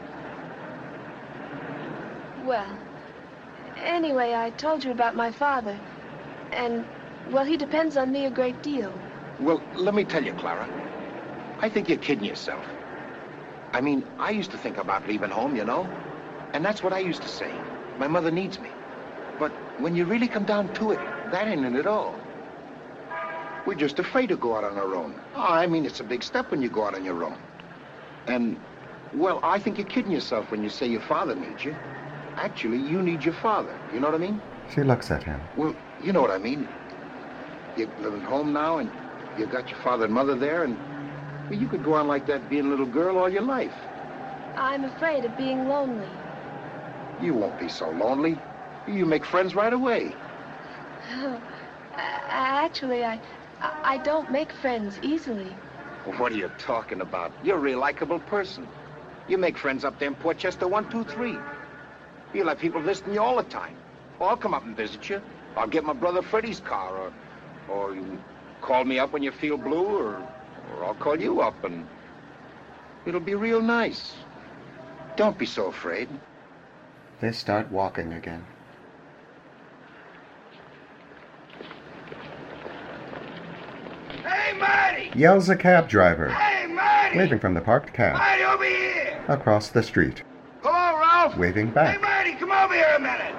well, anyway, I told you about my father. And, well, he depends on me a great deal. Well, let me tell you, Clara. I think you're kidding yourself. I mean, I used to think about leaving home, you know? And that's what I used to say. My mother needs me. But when you really come down to it, that ain't it at all. We're just afraid to go out on our own. Oh, I mean, it's a big step when you go out on your own. And, well, I think you're kidding yourself when you say your father needs you. Actually, you need your father. You know what I mean? She looks at him. Well, you know what I mean. You're living home now, and you got your father and mother there, and well, you could go on like that being a little girl all your life. I'm afraid of being lonely. You won't be so lonely. You make friends right away. Actually, I don't make friends easily. What are you talking about? You're a real likable person. You make friends up there in Portchester 1, 2, 3. You'll have people visiting you all the time. Or I'll come up and visit you. I'll get my brother Freddie's car, or you call me up when you feel blue, or I'll call you up, and it'll be real nice. Don't be so afraid. They start walking again. Hey, Marty! Yells a cab driver, Hey, Marty! waving from the parked cab. Marty, over here! Across the street, Hello, Ralph! waving Hey, back. Marty, come over here a minute!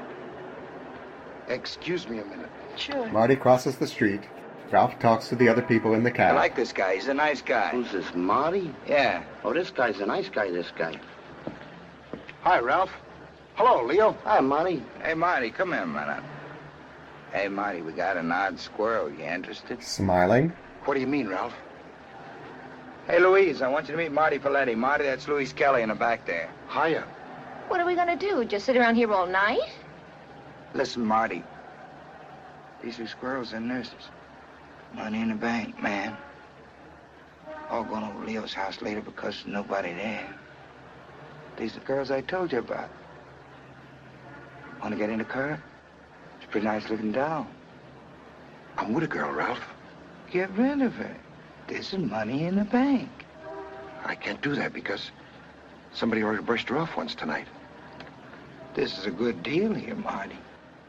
Excuse me a minute. Sure. Marty crosses the street. Ralph talks to the other people in the I cab. like this guy. He's a nice guy. Who's this, Marty? Yeah. Oh, this guy's a nice guy, this guy. Hi, Ralph. Hello, Leo. Hi, Marty. Hey, Marty, come here a minute. Hey, Marty, we got an odd squirrel. You interested? Smiling. What do you mean, Ralph? Hey, Louise, I want you to meet Marty Folletti. Marty, that's Louise Kelly in the back there. Hiya. What are we gonna do? Just sit around here all night? Listen, Marty. These two squirrels are nurses. Money in the bank, man. All going over to Leo's house later because there's nobody there. These are the girls I told you about. Want to get in the car? It's a pretty nice looking doll. I'm with a girl, Ralph. Get rid of her. There's some money in the bank. I can't do that because somebody already brushed her off once tonight. This is a good deal here, Marty.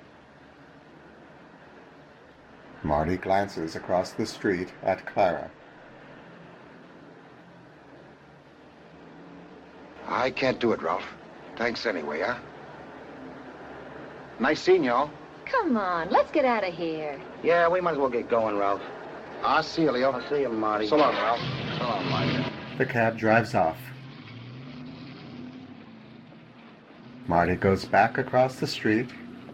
Marty glances across the street at Clara. I can't do it, Ralph. Thanks anyway, huh? Nice seeing y'all. Come on, let's get out of here. Yeah, we might as well get going, Ralph. I'll see you, Leo. I'll see you, Marty. So long, Ralph. So long, Marty. The cab drives off. Marty goes back across the street.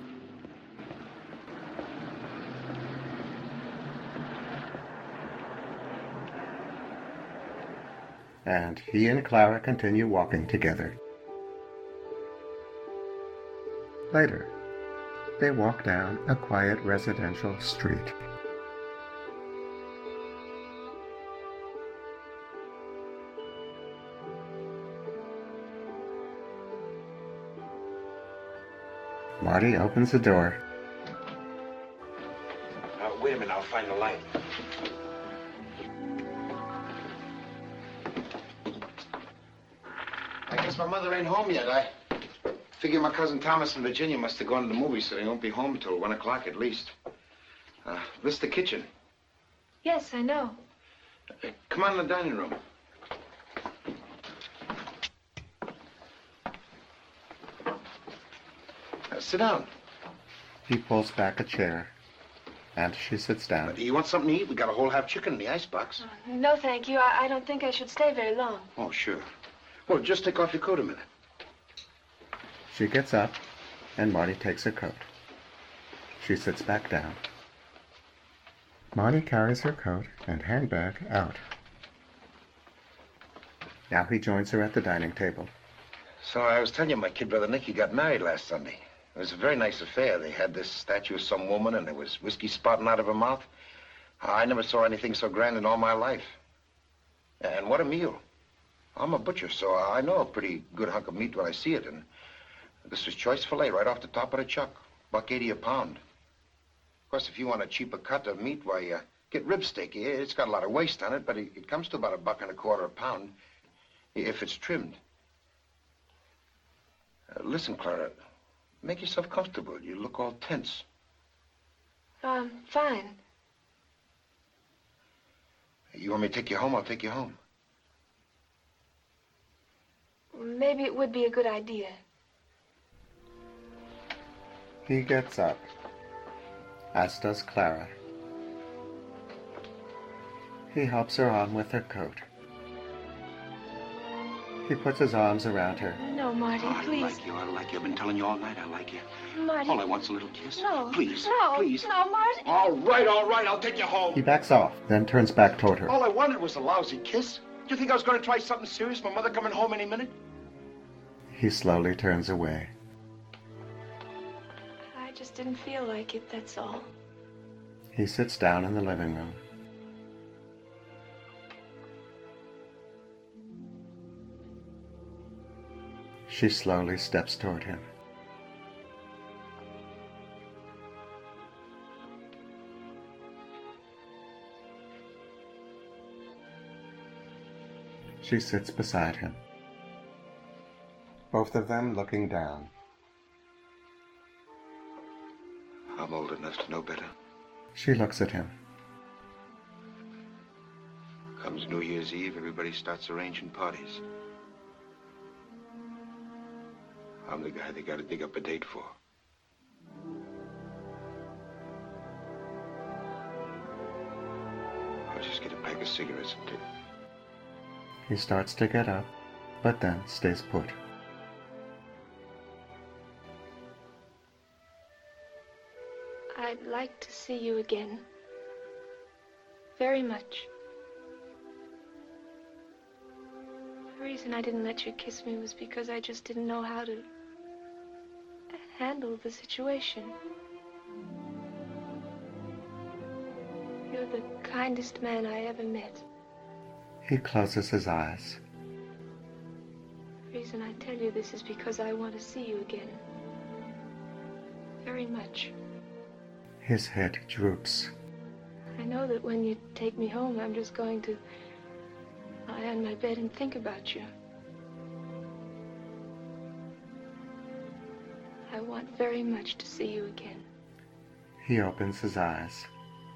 And he and Clara continue walking together. Later, they walk down a quiet residential street. Marty opens the door. Wait a minute, I'll find the light. I guess my mother ain't home yet. I figure my cousin Thomas and Virginia must have gone to the movies, so they won't be home until 1 o'clock at least. This is the kitchen. Yes, I know. Come on in the dining room. Sit down. He pulls back a chair, and she sits down. Do you want something to eat? We got a whole half chicken in the icebox. No, thank you. I don't think I should stay very long. Oh, sure. Well, just take off your coat a minute. She gets up, and Marty takes her coat. She sits back down. Marty carries her coat and handbag out. Now he joins her at the dining table. So I was telling you, my kid brother Nicky got married last Sunday. It was a very nice affair. They had this statue of some woman, and there was whiskey spouting out of her mouth. I never saw anything so grand in all my life. And what a meal. I'm a butcher, so I know a pretty good hunk of meat when I see it. And this was choice filet right off the top of the chuck. $1.80 a pound. Of course, if you want a cheaper cut of meat, why, get rib steak. It's got a lot of waste on it, but it comes to about $1.25 a pound if it's trimmed. Listen, Clara, make yourself comfortable. You look all tense. Fine. You want me to take you home? I'll take you home. Maybe it would be a good idea. He gets up, as does Clara. He helps her on with her coat. He puts his arms around her. No, Marty, please. I like you. I like you. I've been telling you all night I like you. Marty. All I want's a little kiss. No. Please. No. Please. No, Marty. All right. I'll take you home. He backs off, then turns back toward her. All I wanted was a lousy kiss. Do you think I was going to try something serious? My mother coming home any minute? He slowly turns away. I just didn't feel like it, that's all. He sits down in the living room. She slowly steps toward him. She sits beside him, both of them looking down. I'm old enough to know better. She looks at him. Comes New Year's Eve, everybody starts arranging parties. I'm the guy they gotta dig up a date for. I'll just get a pack of cigarettes and take. He starts to get up, but then stays put. I'd like to see you again. Very much. The reason I didn't let you kiss me was because I just didn't know how to handle the situation. You're the kindest man I ever met. He closes his eyes. The reason I tell you this is because I want to see you again. Very much. His head droops. I know that when you take me home, I'm just going to lie on my bed and think about you. I want very much to see you again. He opens his eyes.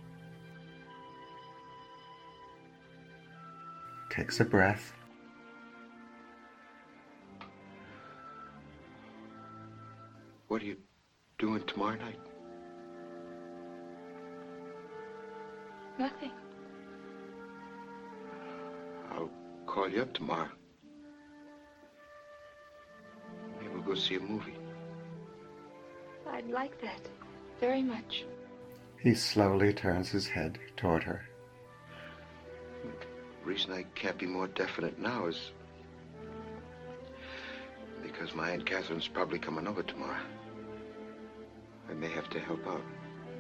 Takes a breath. What are you doing tomorrow night? Nothing. I'll call you up tomorrow. Maybe we'll go see a movie. I'd like that. Very much. He slowly turns his head toward her. The reason I can't be more definite now is because my Aunt Catherine's probably coming over tomorrow. I may have to help out.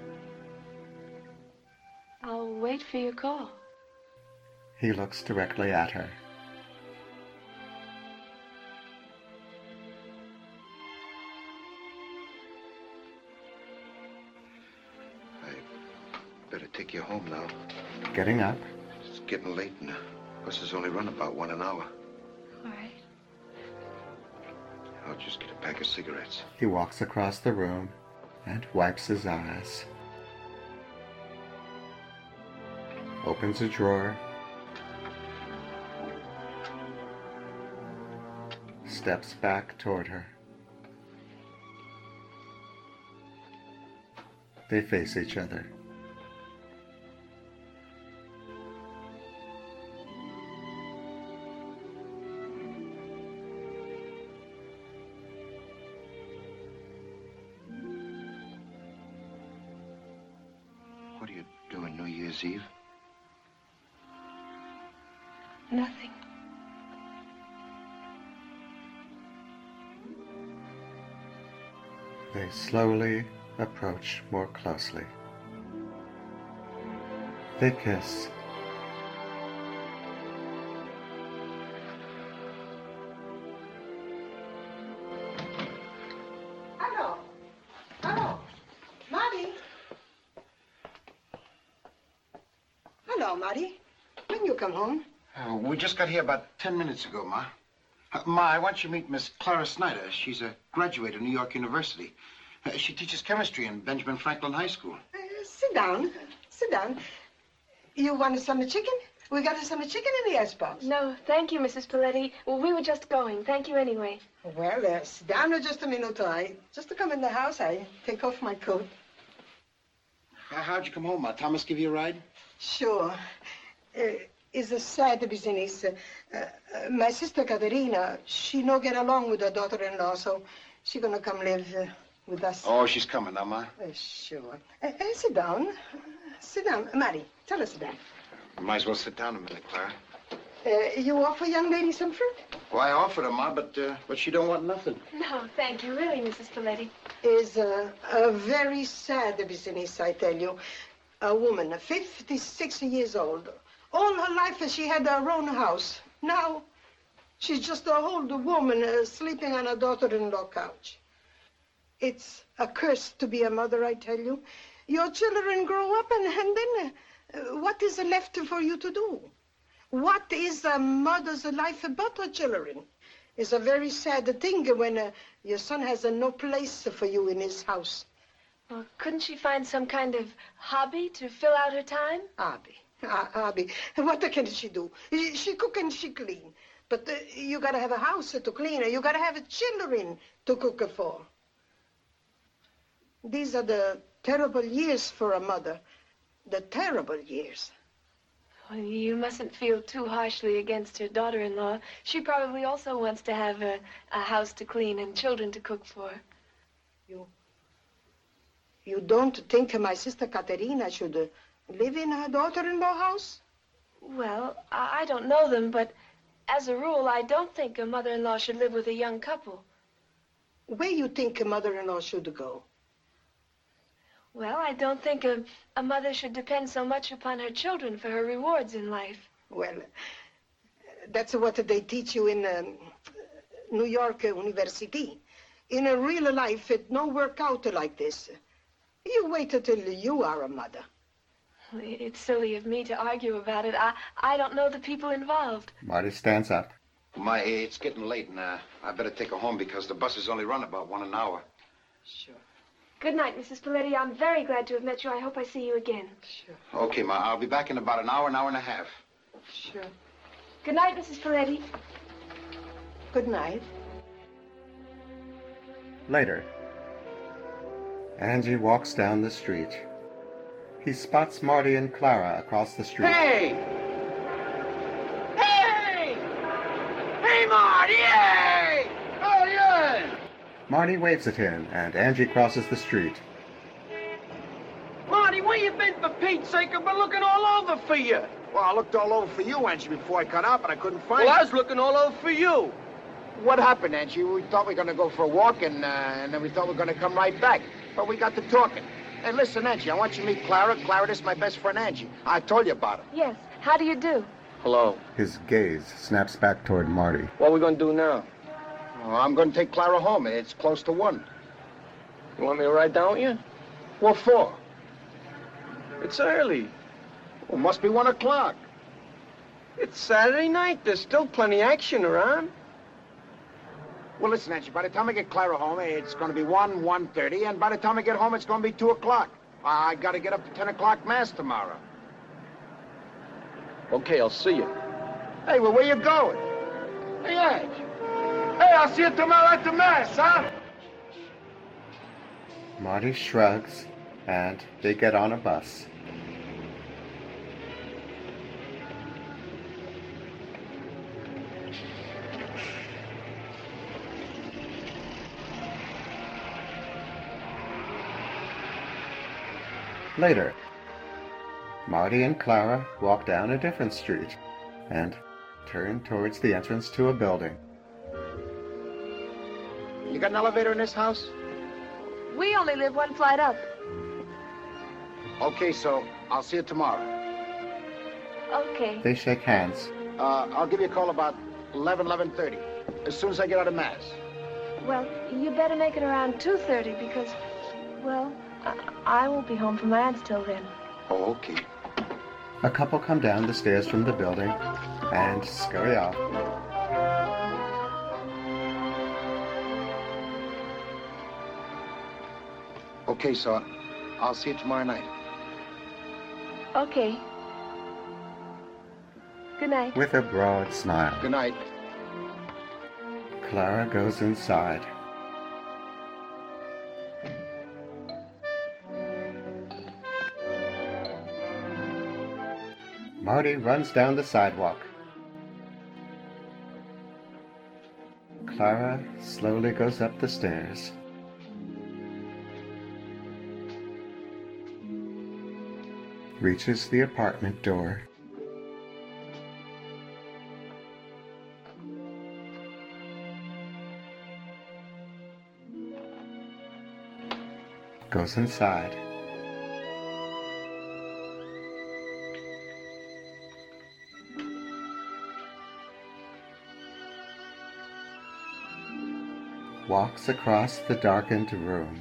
I'll wait for your call. He looks directly at her. I better take you home now. Getting up. It's getting late and the buses only run about 1 an hour. All right. I'll just get a pack of cigarettes. He walks across the room and wipes his eyes. Opens a drawer. Steps back toward her. They face each other. What are you doing New Year's Year's Eve? Nothing. They slowly approach more closely. They kiss. Hello. Hello. Marty. Hello, Marty. When you come home? We just got here about 10 minutes ago, Ma. Ma, I want you to meet Miss Clara Snyder. She's a graduate of New York University. She teaches chemistry in Benjamin Franklin High School. Sit down. Sit down. You want some chicken? We got some chicken in the icebox. No, thank you, Mrs. Paletti. Well, we were just going. Thank you anyway. Well, sit down just a minute. Just to come in the house, I take off my coat. How'd you come home, Ma? Thomas give you a ride? Sure. It's a sad business. My sister Caterina, she no get along with her daughter-in-law, so she gonna come live with us. Oh, she's coming now, Ma. Sure. Sit down. Sit down. Mary, tell us that. Might as well sit down a minute, Clara. You offer young lady some fruit? Well, I offered her, Ma, but she don't want nothing. No, thank you, really, Mrs. Paletti. It's a very sad business, I tell you. A woman, 56 years old. All her life she had her own house. Now, she's just an old woman sleeping on her daughter-in-law couch. It's a curse to be a mother, I tell you. Your children grow up, and then what is left for you to do? What is a mother's life but her children? It's a very sad thing when your son has no place for you in his house. Well, couldn't she find some kind of hobby to fill out her time? Hobby. What can she do? She cook and she clean. But you gotta have a house to clean. You gotta have children to cook for. These are the terrible years for a mother. The terrible years. Well, you mustn't feel too harshly against her daughter-in-law. She probably also wants to have a house to clean and children to cook for. You don't think my sister Caterina should live in her daughter-in-law house? Well, I don't know them, but as a rule, I don't think a mother-in-law should live with a young couple. Where you think a mother-in-law should go? Well, I don't think a mother should depend so much upon her children for her rewards in life. Well, that's what they teach you in New York University. In a real life, it don't work out like this. You wait until you are a mother. It's silly of me to argue about it. I don't know the people involved. Marty stands up. Ma, it's getting late, and I better take her home because the buses only run about 1 hour. Sure. Good night, Mrs. Paletti. I'm very glad to have met you. I hope I see you again. Sure. Okay, Ma, I'll be back in about an hour and a half. Sure. Good night, Mrs. Paletti. Good night. Later, Angie walks down the street. He spots Marty and Clara across the street. Hey! Hey! Hey, Marty! Hey! Oh, yeah! Marty waves at him, and Angie crosses the street. Marty, where you been, for Pete's sake? I've been looking all over for you. Well, I looked all over for you, Angie, before I cut out, but I couldn't find you. Well, I was looking all over for you. What happened, Angie? We thought we were going to go for a walk, and then we thought we were going to come right back. But we got to talking. Hey, listen, Angie, I want you to meet Clara. Clara, this is my best friend, Angie. I told you about her. Yes. How do you do? Hello. His gaze snaps back toward Marty. What are we going to do now? Oh, I'm going to take Clara home. It's close to 1. You want me to ride down with you? What for? It's early. Well, must be 1 o'clock. It's Saturday night. There's still plenty of action around. Well, listen, Angie, by the time I get Clara home, it's going to be 1:30, and by the time I get home, it's going to be 2 o'clock. I got to get up to 10 o'clock Mass tomorrow. Okay, I'll see you. Hey, well, where you going? Hey, Angie. Hey, I'll see you tomorrow at the Mass, huh? Marty shrugs, and they get on a bus. Later, Marty and Clara walk down a different street and turn towards the entrance to a building. You got an elevator in this house? We only live one flight up. Okay, so I'll see you tomorrow. Okay. They shake hands. I'll give you a call about 11:30, as soon as I get out of Mass. Well, you better make it around 2:30 because, well, I won't be home from my aunt's till then. Oh, okay. A couple come down the stairs from the building and scurry off. Okay, so I'll see you tomorrow night. Okay. Good night. With a broad smile, Good night. Clara goes inside. Marty runs down the sidewalk. Clara slowly goes up the stairs. Reaches the apartment door. Goes inside. Walks across the darkened room.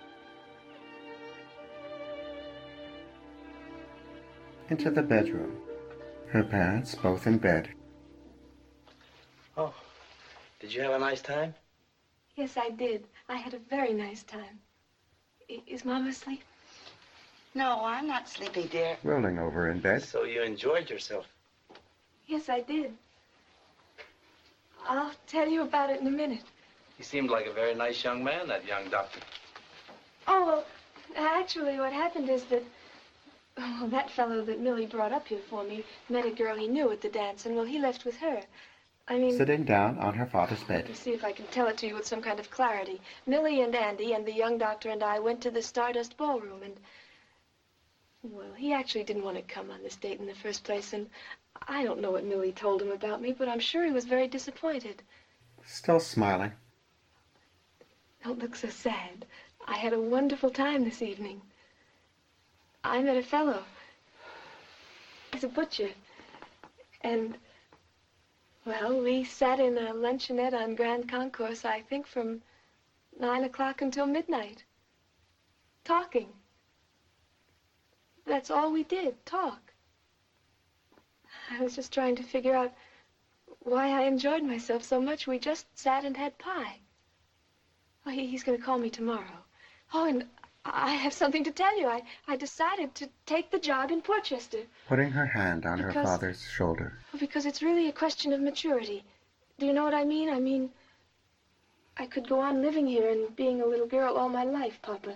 Into the bedroom. Her parents both in bed. Oh, did you have a nice time? Yes, I did. I had a very nice time. Is Mama asleep? No, I'm not sleepy, dear. Rolling over in bed. So you enjoyed yourself. Yes, I did. I'll tell you about it in a minute. He seemed like a very nice young man, that young doctor. Oh, well, actually, what happened is that that fellow that Millie brought up here for me met a girl he knew at the dance, and, well, he left with her. I mean... Sitting down on her father's bed. Let me see if I can tell it to you with some kind of clarity. Millie and Andy and the young doctor and I went to the Stardust Ballroom, and... Well, he actually didn't want to come on this date in the first place, and I don't know what Millie told him about me, but I'm sure he was very disappointed. Still smiling. Don't look so sad. I had a wonderful time this evening. I met a fellow. He's a butcher. And, well, we sat in a luncheonette on Grand Concourse, I think, from 9 o'clock until midnight. Talking. That's all we did, talk. I was just trying to figure out why I enjoyed myself so much. We just sat and had pie. Oh, he's going to call me tomorrow. Oh, and I have something to tell you. I decided to take the job in Portchester. Putting her hand on her Because- father's shoulder. Well, because it's really a question of maturity. Do you know what I mean? I mean, I could go on living here and being a little girl all my life, Papa.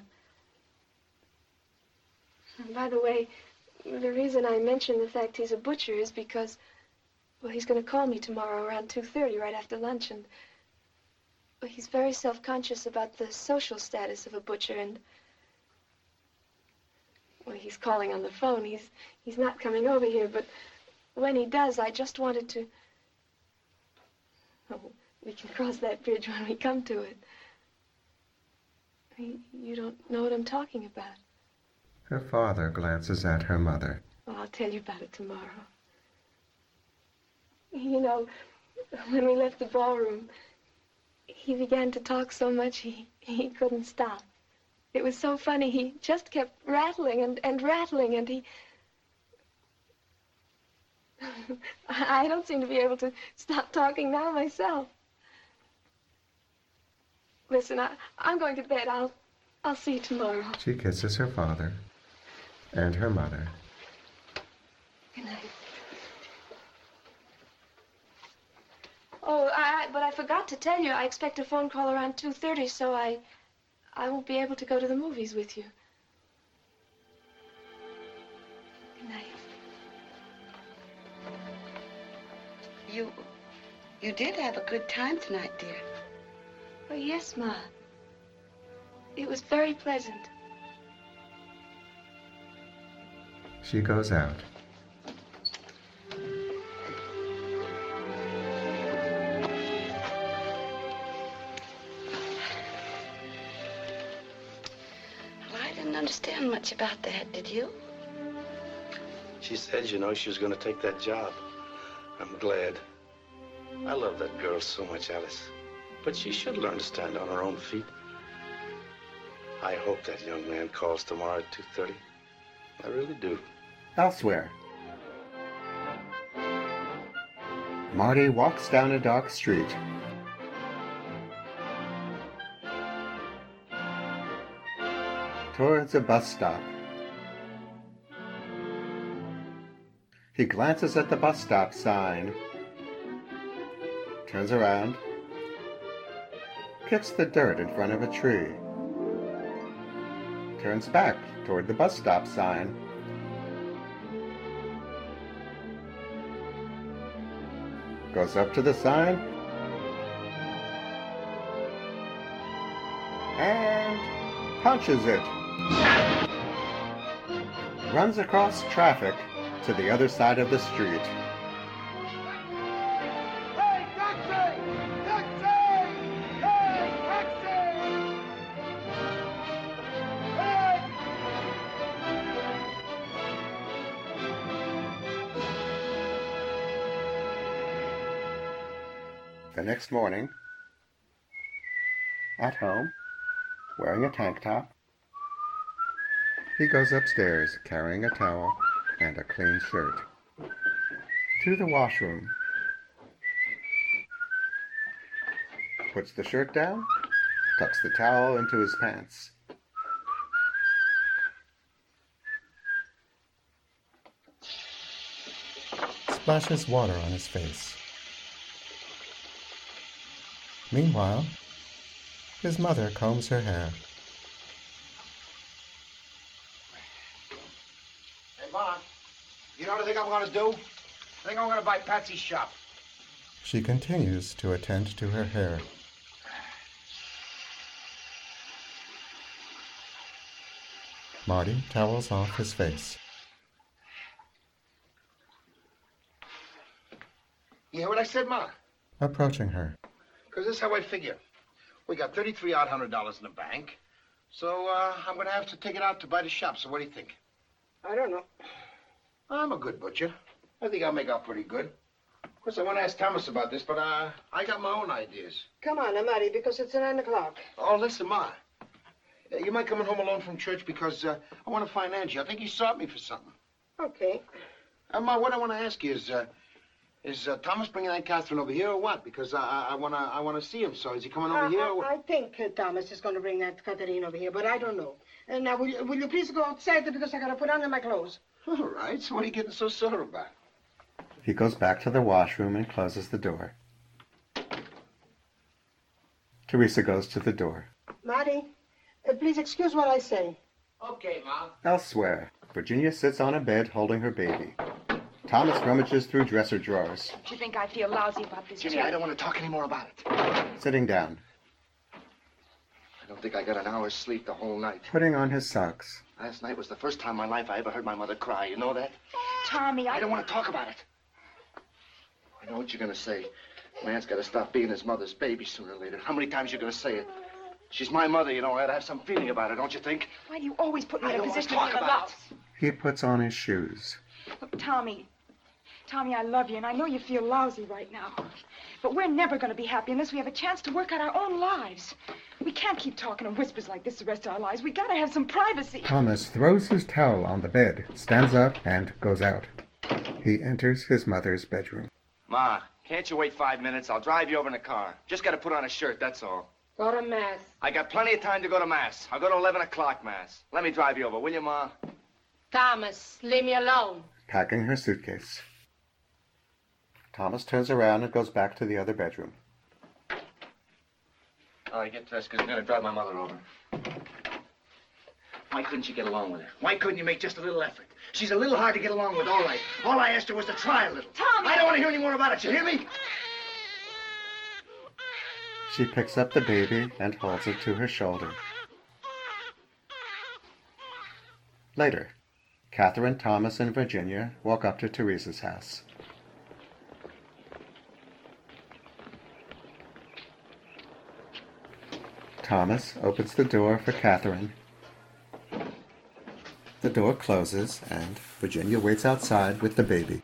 And by the way, the reason I mention the fact he's a butcher is because, well, he's going to call me tomorrow around 2:30, right after lunch, and well, he's very self-conscious about the social status of a butcher, and well, he's calling on the phone. He's not coming over here, but when he does, I just wanted to... Oh, we can cross that bridge when we come to it. You don't know what I'm talking about. Her father glances at her mother. Well, I'll tell you about it tomorrow. You know, when we left the ballroom, he began to talk so much he couldn't stop. It was so funny. He just kept rattling and rattling, and he... I don't seem to be able to stop talking now myself. Listen, I'm going to bed. I'll see you tomorrow. She kisses her father and her mother. Good night. Oh, but I forgot to tell you. I expect a phone call around 2:30, so I won't be able to go to the movies with you. Good night. You did have a good time tonight, dear. Oh, yes, Ma. It was very pleasant. She goes out. Well, I didn't understand much about that, did you? She said, you know, she was going to take that job. I'm glad. I love that girl so much, Alice. But she should learn to stand on her own feet. I hope that young man calls tomorrow at 2:30. I really do. Elsewhere. Marty walks down a dark street. Towards a bus stop. He glances at the bus stop sign, turns around, kicks the dirt in front of a tree, turns back toward the bus stop sign, goes up to the sign, and punches it. Runs across traffic to the other side of the street. Hey, taxi! Taxi! Hey, taxi! Hey! The next morning, at home, wearing a tank top, he goes upstairs carrying a towel and a clean shirt to the washroom, puts the shirt down, tucks the towel into his pants. Splashes water on his face. Meanwhile, his mother combs her hair. Hey, Ma, you know what I think I'm going to do? I think I'm going to buy Patsy's shop. She continues to attend to her hair. Marty towels off his face. You hear what I said, Ma? Approaching her. Because this is how I figure. We got $3,300 in the bank, so I'm going to have to take it out to buy the shop. So what do you think? I don't know. I'm a good butcher. I think I'll make out pretty good. Of course, I want to ask Thomas about this, but I got my own ideas. Come on, I'm Marty, because it's 9 o'clock. Oh, listen, Ma. You might coming home alone from church because I want to finance you. I think you sought me for something. Okay. Ma, what I want to ask you is Thomas bringing Aunt Catherine over here or what? Because I want to see him. So is he coming over here? Or what? I think Thomas is going to bring Aunt Catherine over here, but I don't know. Now, will you please go outside because I got to put on my clothes? All right. So what are you getting so sore about? He goes back to the washroom and closes the door. Teresa goes to the door. Marty, please excuse what I say. Okay, Ma. Elsewhere, Virginia sits on a bed holding her baby. Thomas rummages through dresser drawers. Do you think I feel lousy about this, Ginny, Jerry? I don't want to talk any more about it. Sitting down, I don't think I got an hour's sleep the whole night. putting on his socks. Last night was the first time in my life I ever heard my mother cry. You know that? Tommy, I don't want to talk about it. I know what you're going to say. Man's got to stop being his mother's baby sooner or later. How many times you going to say it? She's my mother, you know. I ought to have some feeling about her, don't you think? Why do you always put me I in a don't want to position to talk be about lost? He puts on his shoes. Look, Tommy, I love you, and I know you feel lousy right now. But we're never going to be happy unless we have a chance to work out our own lives. We can't keep talking in whispers like this the rest of our lives. We got to have some privacy. Thomas throws his towel on the bed, stands up, and goes out. He enters his mother's bedroom. Ma, can't you wait 5 minutes? I'll drive you over in the car. Just got to put on a shirt, that's all. Go to Mass. I got plenty of time to go to Mass. I'll go to 11 o'clock Mass. Let me drive you over, will you, Ma? Thomas, leave me alone. Packing her suitcase. Thomas turns around and goes back to the other bedroom. All right, get dressed, because I'm going to drive my mother over. Why couldn't you get along with her? Why couldn't you make just a little effort? She's a little hard to get along with, all right. All I asked her was to try a little. Tommy! I don't want to hear any more about it, you hear me? She picks up the baby and holds it to her shoulder. Later, Catherine, Thomas, and Virginia walk up to Teresa's house. Thomas opens the door for Catherine. The door closes, and Virginia waits outside with the baby.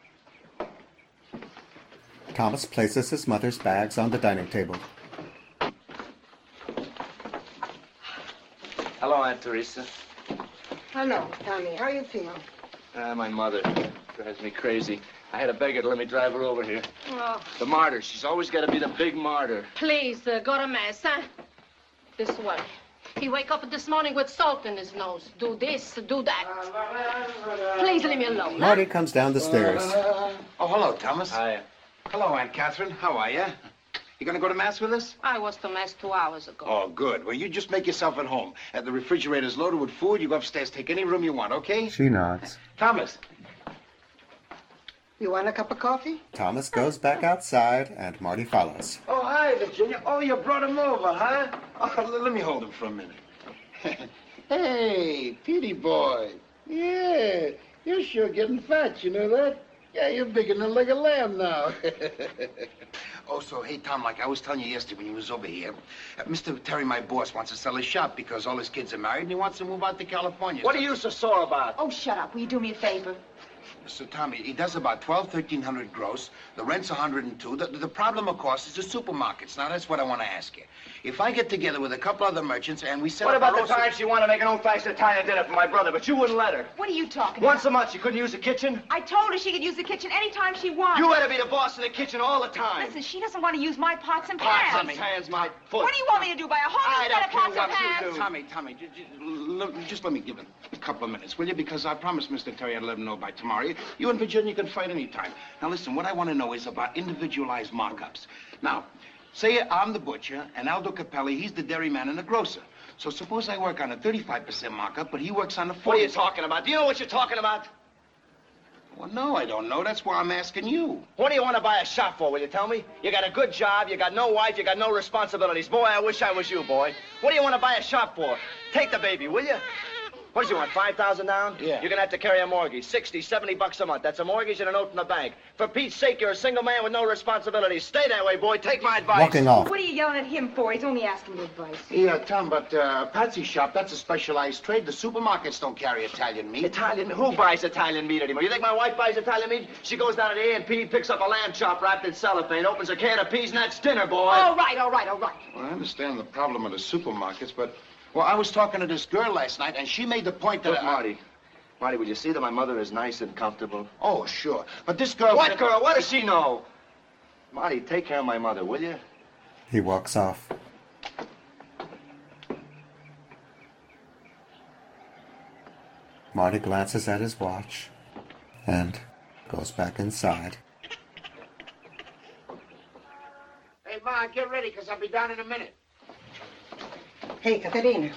Thomas places his mother's bags on the dining table. Hello, Aunt Teresa. Hello, Tommy. How you feel? My mother drives me crazy. I had to beg her to let me drive her over here. Oh, The martyr. She's always got to be the big martyr. please, go to mass, huh? This way. He wake up this morning with salt in his nose. Do this, do that. Please leave me alone. huh? Marty comes down the stairs. Oh, hello, Thomas. Hi. Hello, Aunt Catherine. How are you? You gonna go to Mass with us? I was to mass 2 hours ago. Oh, good. Well, you just make yourself at home. The refrigerator's loaded with food. You go upstairs, take any room you want, okay? She nods. Thomas. You want a cup of coffee? Thomas goes back outside, and Marty follows. Oh, hi, Virginia. Oh, you brought him over, huh? Oh, let me hold him for a minute. Hey, Petey boy. Yeah, you're sure getting fat, you know that? Yeah, you're bigger than a leg of lamb now. Oh, so, hey, Tom, like I was telling you yesterday when you was over here, Mr. Terry, my boss, wants to sell his shop because all his kids are married and he wants to move out to California. What are you so sore about? Oh, shut up. Will you do me a favor? So, Tommy, he does about $1,300 gross. The rent's $102. The problem, of course, is the supermarkets. Now, that's what I want to ask you. If I get together with a couple other merchants and we set What up about our the own- time she wanted to make an old-fashioned Italian dinner for my brother, but you wouldn't let her? What are you talking Once a about? month, she couldn't use the kitchen? I told her she could use the kitchen anytime she wants. You had to be the boss of the kitchen all the time. Listen, she doesn't want to use my pots and Pots pans. and pans, my foot. What do you want me to do? Buy a whole I new set of don't pots care and what you pans? do. Tommy, just let me give it a couple of minutes, will you? Because I promised Mr. Terry I'd let him know by tomorrow. You and Virginia can fight anytime. Now, listen, what I want to know is about individualized markups. Now, say I'm the butcher, and Aldo Capelli, he's the dairyman and the grocer. So suppose I work on a 35% markup, but he works on a 40%. What are you talking about? Do you know what you're talking about? Well, no, I don't know. That's why I'm asking you. What do you want to buy a shop for, will you tell me? You got a good job, you got no wife, you got no responsibilities. Boy, I wish I was you, boy. What do you want to buy a shop for? Take the baby, will you? What do you want, 5,000 down? Yeah. You're gonna have to carry a mortgage, 60, 70 bucks a month. That's a mortgage and a note from the bank. For Pete's sake, you're a single man with no responsibilities. Stay that way, boy. Take my advice. Walking off. What are you yelling at him for? He's only asking you advice. Yeah, Tom, but Patsy's shop, that's a specialized trade. The supermarkets don't carry Italian meat. Italian? Who buys Italian meat anymore? You think my wife buys Italian meat? She goes down to the A&P, picks up a lamb chop wrapped in cellophane, opens a can of peas, and that's dinner, boy. All right. Well, I understand the problem of the supermarkets, but... Well, I was talking to this girl last night, and she made the point that... Look, Marty, will you see that my mother is nice and comfortable? Oh, sure. But this girl... What girl? What does she know? Marty, take care of my mother, will you? He walks off. Marty glances at his watch and goes back inside. Hey, Ma, get ready, because I'll be down in a minute. Hey, Caterina.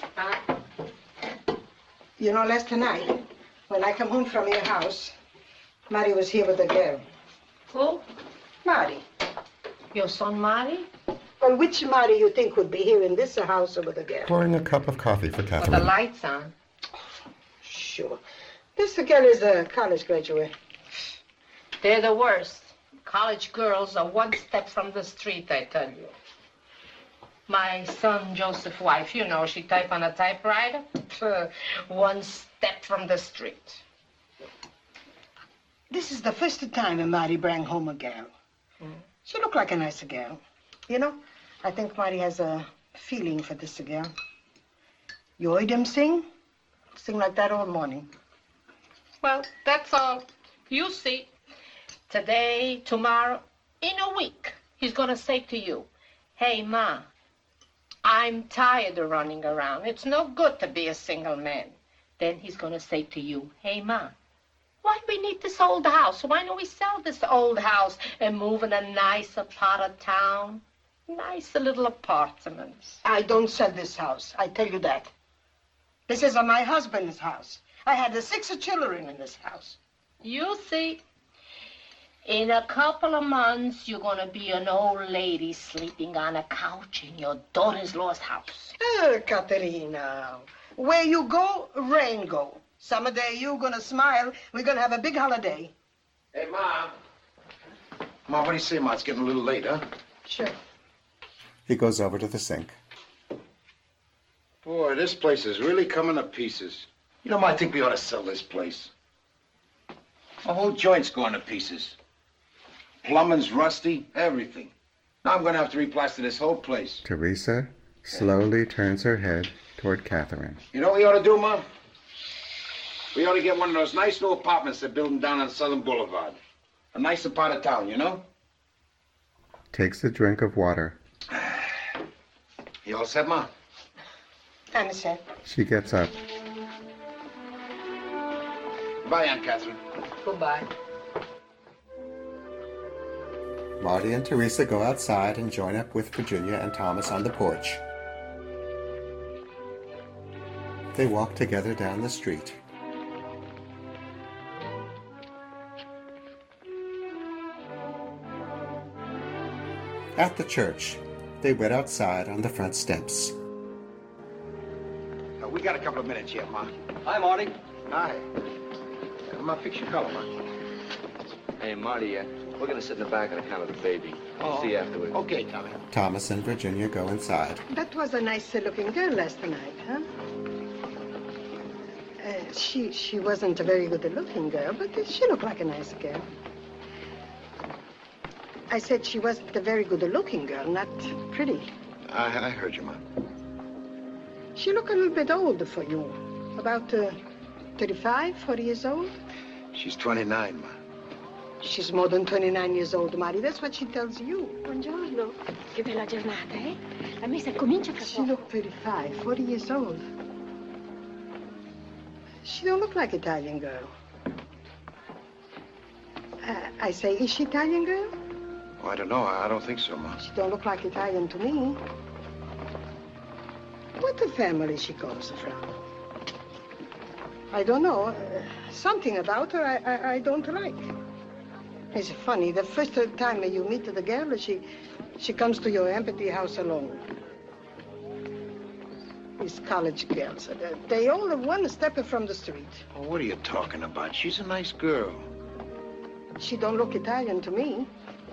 You know, last night, when I come home from your house, Marty was here with a girl. Who? Marty. Your son, Marty? Well, which Marty you think would be here in this house with a girl? Pouring a cup of coffee for With the Catherine. lights on. Sure. This girl is a college graduate. They're the worst. College girls are one step from the street, I tell you. My son, Joseph's wife, you know, she type on a typewriter. One step from the street. This is the first time Marty bring home a girl. She look like a nice girl. You know, I think Marty has a feeling for this girl. You heard him sing? Sing like that all morning. Well, that's all. You see, today, tomorrow, in a week, he's gonna say to you, hey, Ma, I'm tired of running around. It's no good to be a single man. Then he's gonna say to you, hey, Ma, why do we need this old house? Why don't we sell this old house and move in a nicer part of town? Nicer little apartments. I don't sell this house, I tell you that. This is my husband's house. I had 6 children in this house. You see, in a couple of months, you're gonna be an old lady sleeping on a couch in your daughter-in-law's house. Caterina, where you go, rain go. Someday you're gonna smile. We're gonna have a big holiday. Hey, Ma. Ma, what do you say, Ma? It's getting a little late, huh? Sure. He goes over to the sink. Boy, this place is really coming to pieces. You know, Ma, I think we ought to sell this place. The whole joint's going to pieces. Plumbing's rusty, everything. Now I'm going to have to replaster this whole place. Teresa slowly turns her head toward Catherine. You know what we ought to do, Ma? We ought to get one of those nice new apartments they're building down on Southern Boulevard. A nicer part of town, you know? Takes a drink of water. You all set, Ma? I'm set. She gets up. Bye, Aunt Catherine. Goodbye. Marty and Teresa go outside and join up with Virginia and Thomas on the porch. They walk together down the street. At the church, they wait outside on the front steps. We got a couple of minutes here, Ma. Hi, Marty. Hi. Ma, fix your collar, Ma. Hey, Marty, we're going to sit in the back on account of the baby. I'll see you afterwards. Okay, Tommy. Thomas and Virginia go inside. That was a nice-looking girl last night, huh? She wasn't a very good-looking girl, but she looked like a nice girl. I said she wasn't a very good-looking girl, not pretty. I heard you, Ma. She looked a little bit older for you. About 35, 40 years old? She's 29, Ma. She's more than 29 years old, Marty. That's what she tells you. Buongiorno. Che bella giornata, eh? La messa comincia fra She poco. looked 35, 40 years old. She don't look like Italian girl. I say, is she Italian girl? Oh, I don't know. I don't think so, Ma. She don't look like Italian to me. What the family she comes from? I don't know. Something about her I don't like. It's funny. The first time you meet the girl, she comes to your empty house alone. These college girls, they all have one step from the street. Oh, what are you talking about? She's a nice girl. She don't look Italian to me.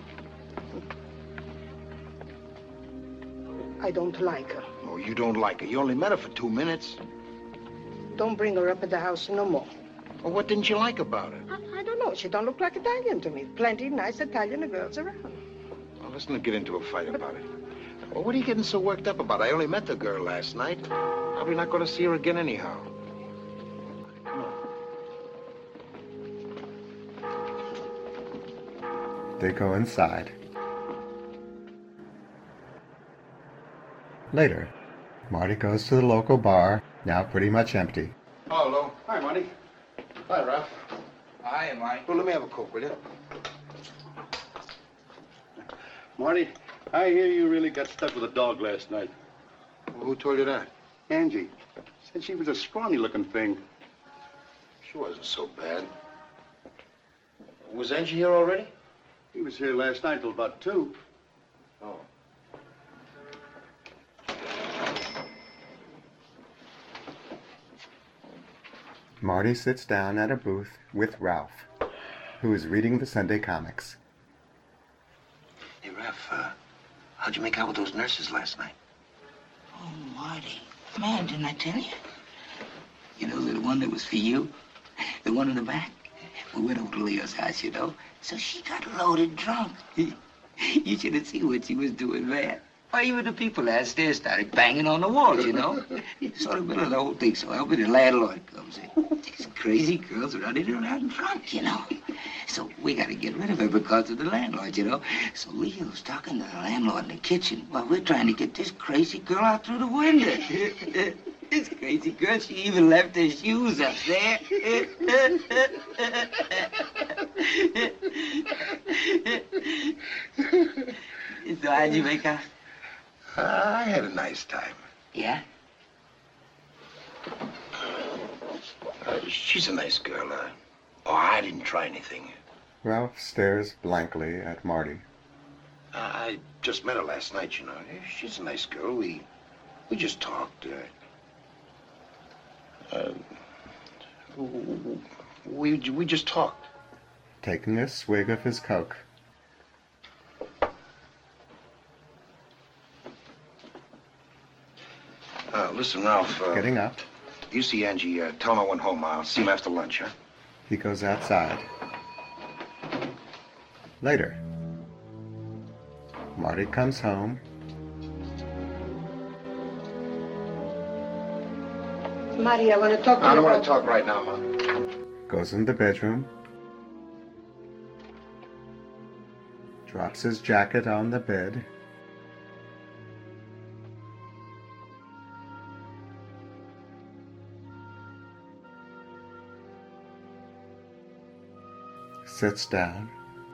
I don't like her. Oh, you don't like her. You only met her for 2 minutes. Don't bring her up at the house no more. Well, what didn't you like about her? I don't know. She don't look like Italian to me. Plenty nice Italian girls around. Well, let's not get into a fight about it. Well, what are you getting so worked up about? I only met the girl last night. Probably not going to see her again anyhow. Come on. They go inside. Later, Marty goes to the local bar, now pretty much empty. Oh, hello. Hi, Marty. Hi, Ralph. Hi, Mike. Well, let me have a Coke, will you? Marty, I hear you really got stuck with a dog last night. Well, who told you that? Angie. Said she was a scrawny-looking thing. She wasn't so bad. Was Angie here already? He was here last night till about 2. Oh. Marty sits down at a booth with Ralph, who is reading the Sunday comics. Hey, Ralph, how'd you make out with those nurses last night? Oh, Marty. Man, didn't I tell you? You know, the one that was for you? The one in the back? We went over to Leo's house, you know. So she got loaded drunk. You should have seen what she was doing, man. Why, even the people downstairs started banging on the walls, you know. Sort of middle of the whole thing, so help me, the landlord comes in. These crazy girls running around drunk, you know. So we got to get rid of her because of the landlord, you know. So Leo's talking to the landlord in the kitchen while we're trying to get this crazy girl out through the window. This crazy girl, she even left her shoes up there. So how'd you make out? I had a nice time. Yeah? She's a nice girl. Oh, I didn't try anything. Ralph stares blankly at Marty. I just met her last night, you know. She's a nice girl. We We just talked. Taking a swig of his Coke. Listen, Ralph. Getting up. You see Angie. Tell him I went home. I'll see him after lunch, huh? He goes outside. Later. Marty comes home. Marty, I want to talk to you. I don't want to talk right now, Ma. Goes in the bedroom. Drops his jacket on the bed. Sits down.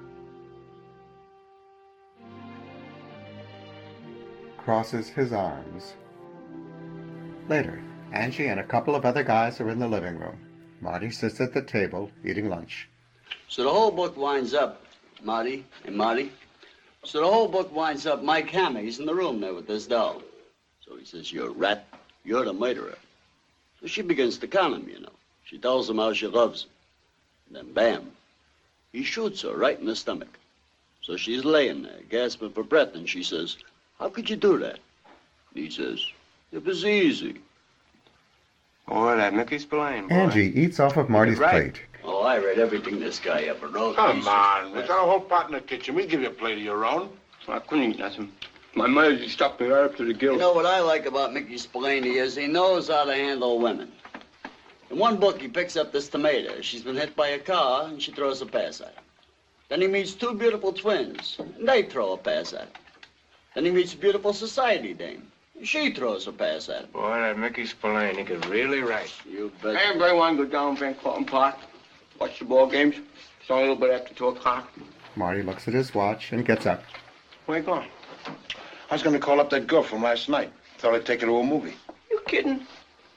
Crosses his arms. Later, Angie and a couple of other guys are in the living room. Marty sits at the table eating lunch. So the whole book winds up, Marty and Marty. So the whole book winds up, Mike Hammer, he's in the room there with this doll. So he says, "You're a rat, you're the murderer." So she begins to con him, you know. She tells him how she loves him. And then bam, he shoots her right in the stomach. So she's laying there, gasping for breath, and she says, "How could you do that?" He says, "It was easy." Boy, that Mickey Spillane, boy. Angie eats off of Marty's plate. Oh, I read everything this guy ever wrote. Come on. We've got a whole pot in the kitchen. We give you a plate of your own. I couldn't eat nothing. My mother just stuck me right up to the gills. You know what I like about Mickey Spillane is he knows how to handle women. In one book, he picks up this tomato. She's been hit by a car, and she throws a pass at him. Then he meets two beautiful twins, and they throw a pass at him. Then he meets a beautiful society dame. She throws a pass at him. Boy, that Mickey Spillane, he could really write. You bet. Everybody want to go down Van Cotton Park, watch the ball games. It's only a little bit after 2 o'clock. Marty looks at his watch and gets up. Where you going? I was going to call up that girl from last night. Thought I'd take her to a movie. You kidding?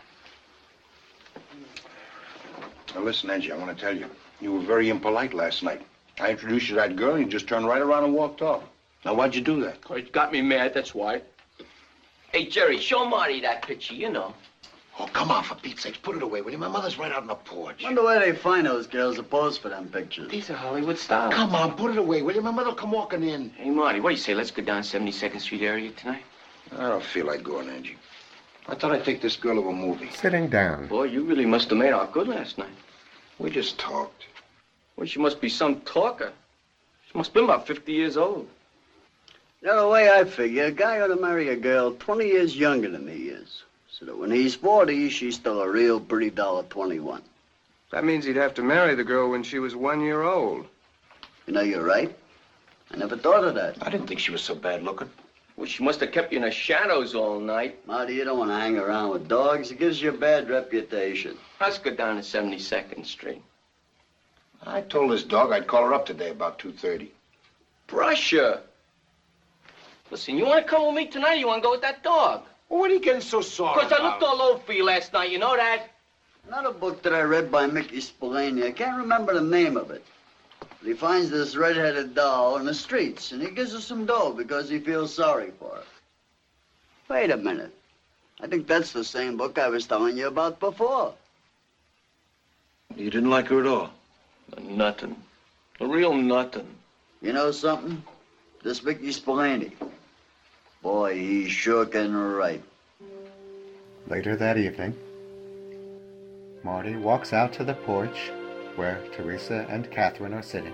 Now, listen, Angie, I want to tell you. You were very impolite last night. I introduced you to that girl, and you just turned right around and walked off. Now, why'd you do that? It got me mad, that's why. Hey, Jerry, show Marty that picture, you know. Oh, come on, for Pete's sakes. Put it away, will you? My mother's right out on the porch. Wonder where they find those girls to pose for them pictures. These are Hollywood stars. Come on, put it away, will you? My mother'll come walking in. Hey, Marty, what do you say? Let's go down 72nd Street area tonight? I don't feel like going, Angie. I thought I'd take this girl to a movie. Sitting down. Boy, you really must have made out good last night. We just talked. Well, she must be some talker. She must be about 50 years old. You know, the way I figure, a guy ought to marry a girl 20 years younger than he is. So that when he's 40, she's still a real pretty doll at 21. That means he'd have to marry the girl when she was 1 year old. You know, you're right. I never thought of that. I didn't think she was so bad looking. Well, she must have kept you in the shadows all night. Marty, you don't want to hang around with dogs. It gives you a bad reputation. Let's go down to 72nd Street. I told this dog I'd call her up today about 2:30. Brush her. Listen, you want to come with me tonight or you want to go with that dog? Well, what are you getting so sorry Because I looked all over for you last night, you know that? Another book that I read by Mickey Spillane, I can't remember the name of it. But he finds this red-headed doll in the streets, and he gives her some dough because he feels sorry for her. Wait a minute. I think that's the same book I was telling you about before. You didn't like her at all? Nothing. A real nothing. You know something? This Mickey Spillane, boy, he sure can write. Later that evening, Marty walks out to the porch where Teresa and Catherine are sitting.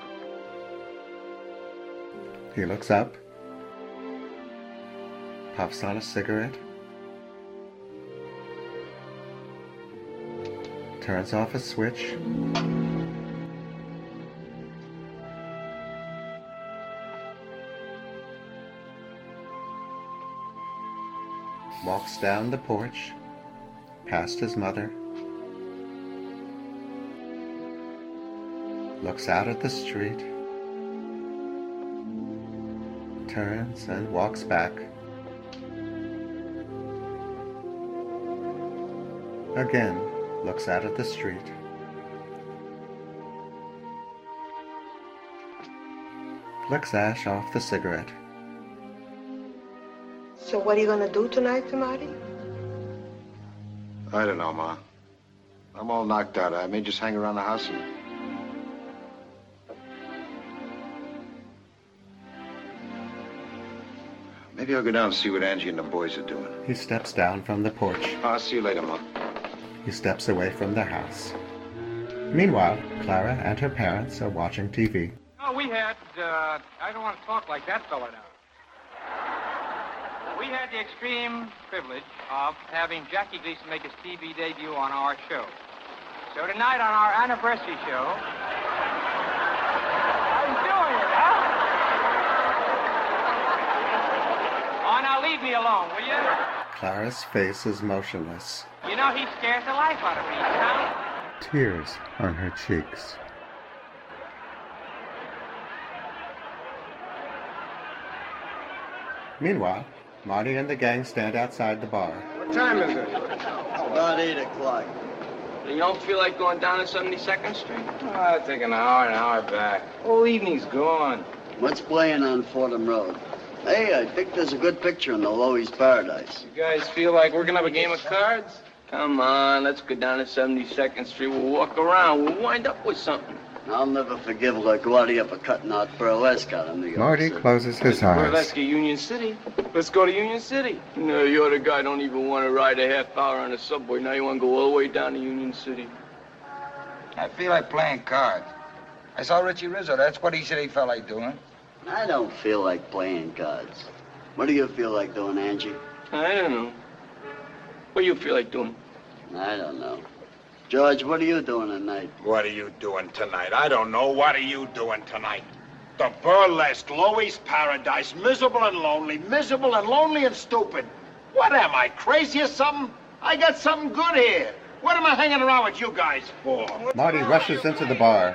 He looks up, puffs on a cigarette, turns off a switch, walks down the porch, past his mother, looks out at the street, turns and walks back. Again, looks out at the street. Flicks ash off the cigarette. So what are you going to do tonight, Marty? I don't know, Ma. I'm all knocked out. I may just hang around the house and... Maybe I'll go down and see what Angie and the boys are doing. He steps down from the porch. I'll see you later, Mom. He steps away from the house. Meanwhile, Clara and her parents are watching TV. Oh, we had, I don't want to talk like that fella now. We had the extreme privilege of having Jackie Gleason make his TV debut on our show. So tonight on our anniversary show... How you doing it, huh? Oh, now leave me alone, will you? Clara's face is motionless. You know, he scares the life out of me, huh? Tears on her cheeks. Meanwhile, Marty and the gang stand outside the bar. What time is it? About 8 o'clock. You don't feel like going down to 72nd Street? I take an hour back. Whole evening's gone. What's playing on Fordham Road? Hey, I think there's a good picture in the Loewy's Paradise. You guys feel like we're gonna have a game of cards? Come on, let's go down to 72nd Street. We'll walk around. We'll wind up with something. I'll never forgive LaGuardia for cutting out burlesque out of New York Marty City. closes his eyes. Burlesque at Union City. Let's go to Union City. No, the other guy don't even want to ride a half hour on the subway. Now you want to go all the way down to Union City. I feel like playing cards. I saw Richie Rizzo. That's what he said he felt like doing. I don't feel like playing cards. What do you feel like doing, Angie? I don't know. What do you feel like doing? I don't know. George, what are you doing tonight? What are you doing tonight? I don't know. What are you doing tonight? The burlesque, Loewy's Paradise, miserable and lonely and stupid. What am I, crazy or something? I got something good here. What am I hanging around with you guys for? Marty rushes into the bar.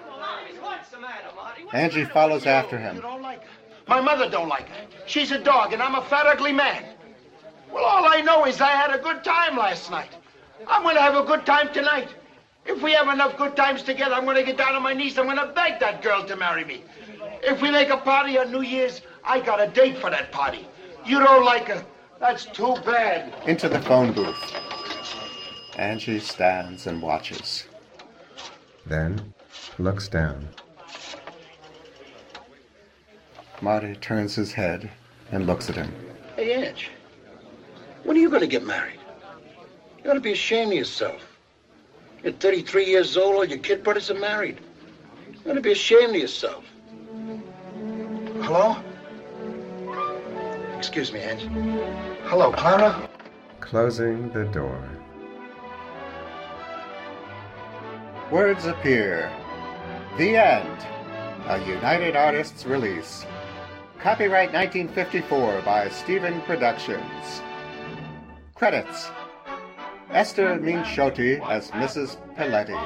Angie follows after him. My mother don't like her. She's a dog, and I'm a fat, ugly man. Well, all I know is I had a good time last night. I'm going to have a good time tonight. If we have enough good times together, I'm going to get down on my knees. I'm going to beg that girl to marry me. If we make a party on New Year's, I got a date for that party. You don't like her. That's too bad. Into the phone booth. Angie stands and watches. Then looks down. Marty turns his head and looks at him. Hey, Ange, when are you going to get married? You ought to be ashamed of yourself. You're 33 years old, all your kid brothers are married. You ought to be ashamed of yourself. Hello? Excuse me, Ange. Hello, Clara? Closing the door. Words appear. The End. A United Artists release. Copyright 1954 by Stephen Productions. Credits. Esther Minchotti as Mrs. Pelletti.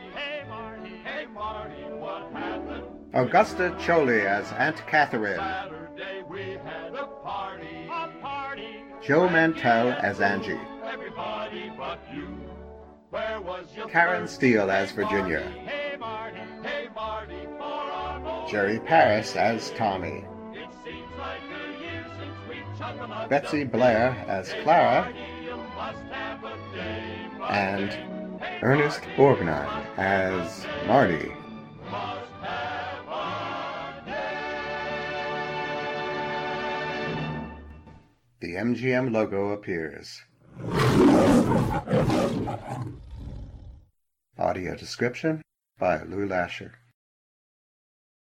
Augusta Choli as Aunt Catherine. Joe Mantell as Angie. Karen Steele as Virginia. Jerry Paris as Tommy. Betsy Blair as Clara. And Ernest Borgnine as Marty. The MGM logo appears. Audio description by Lou Lasher.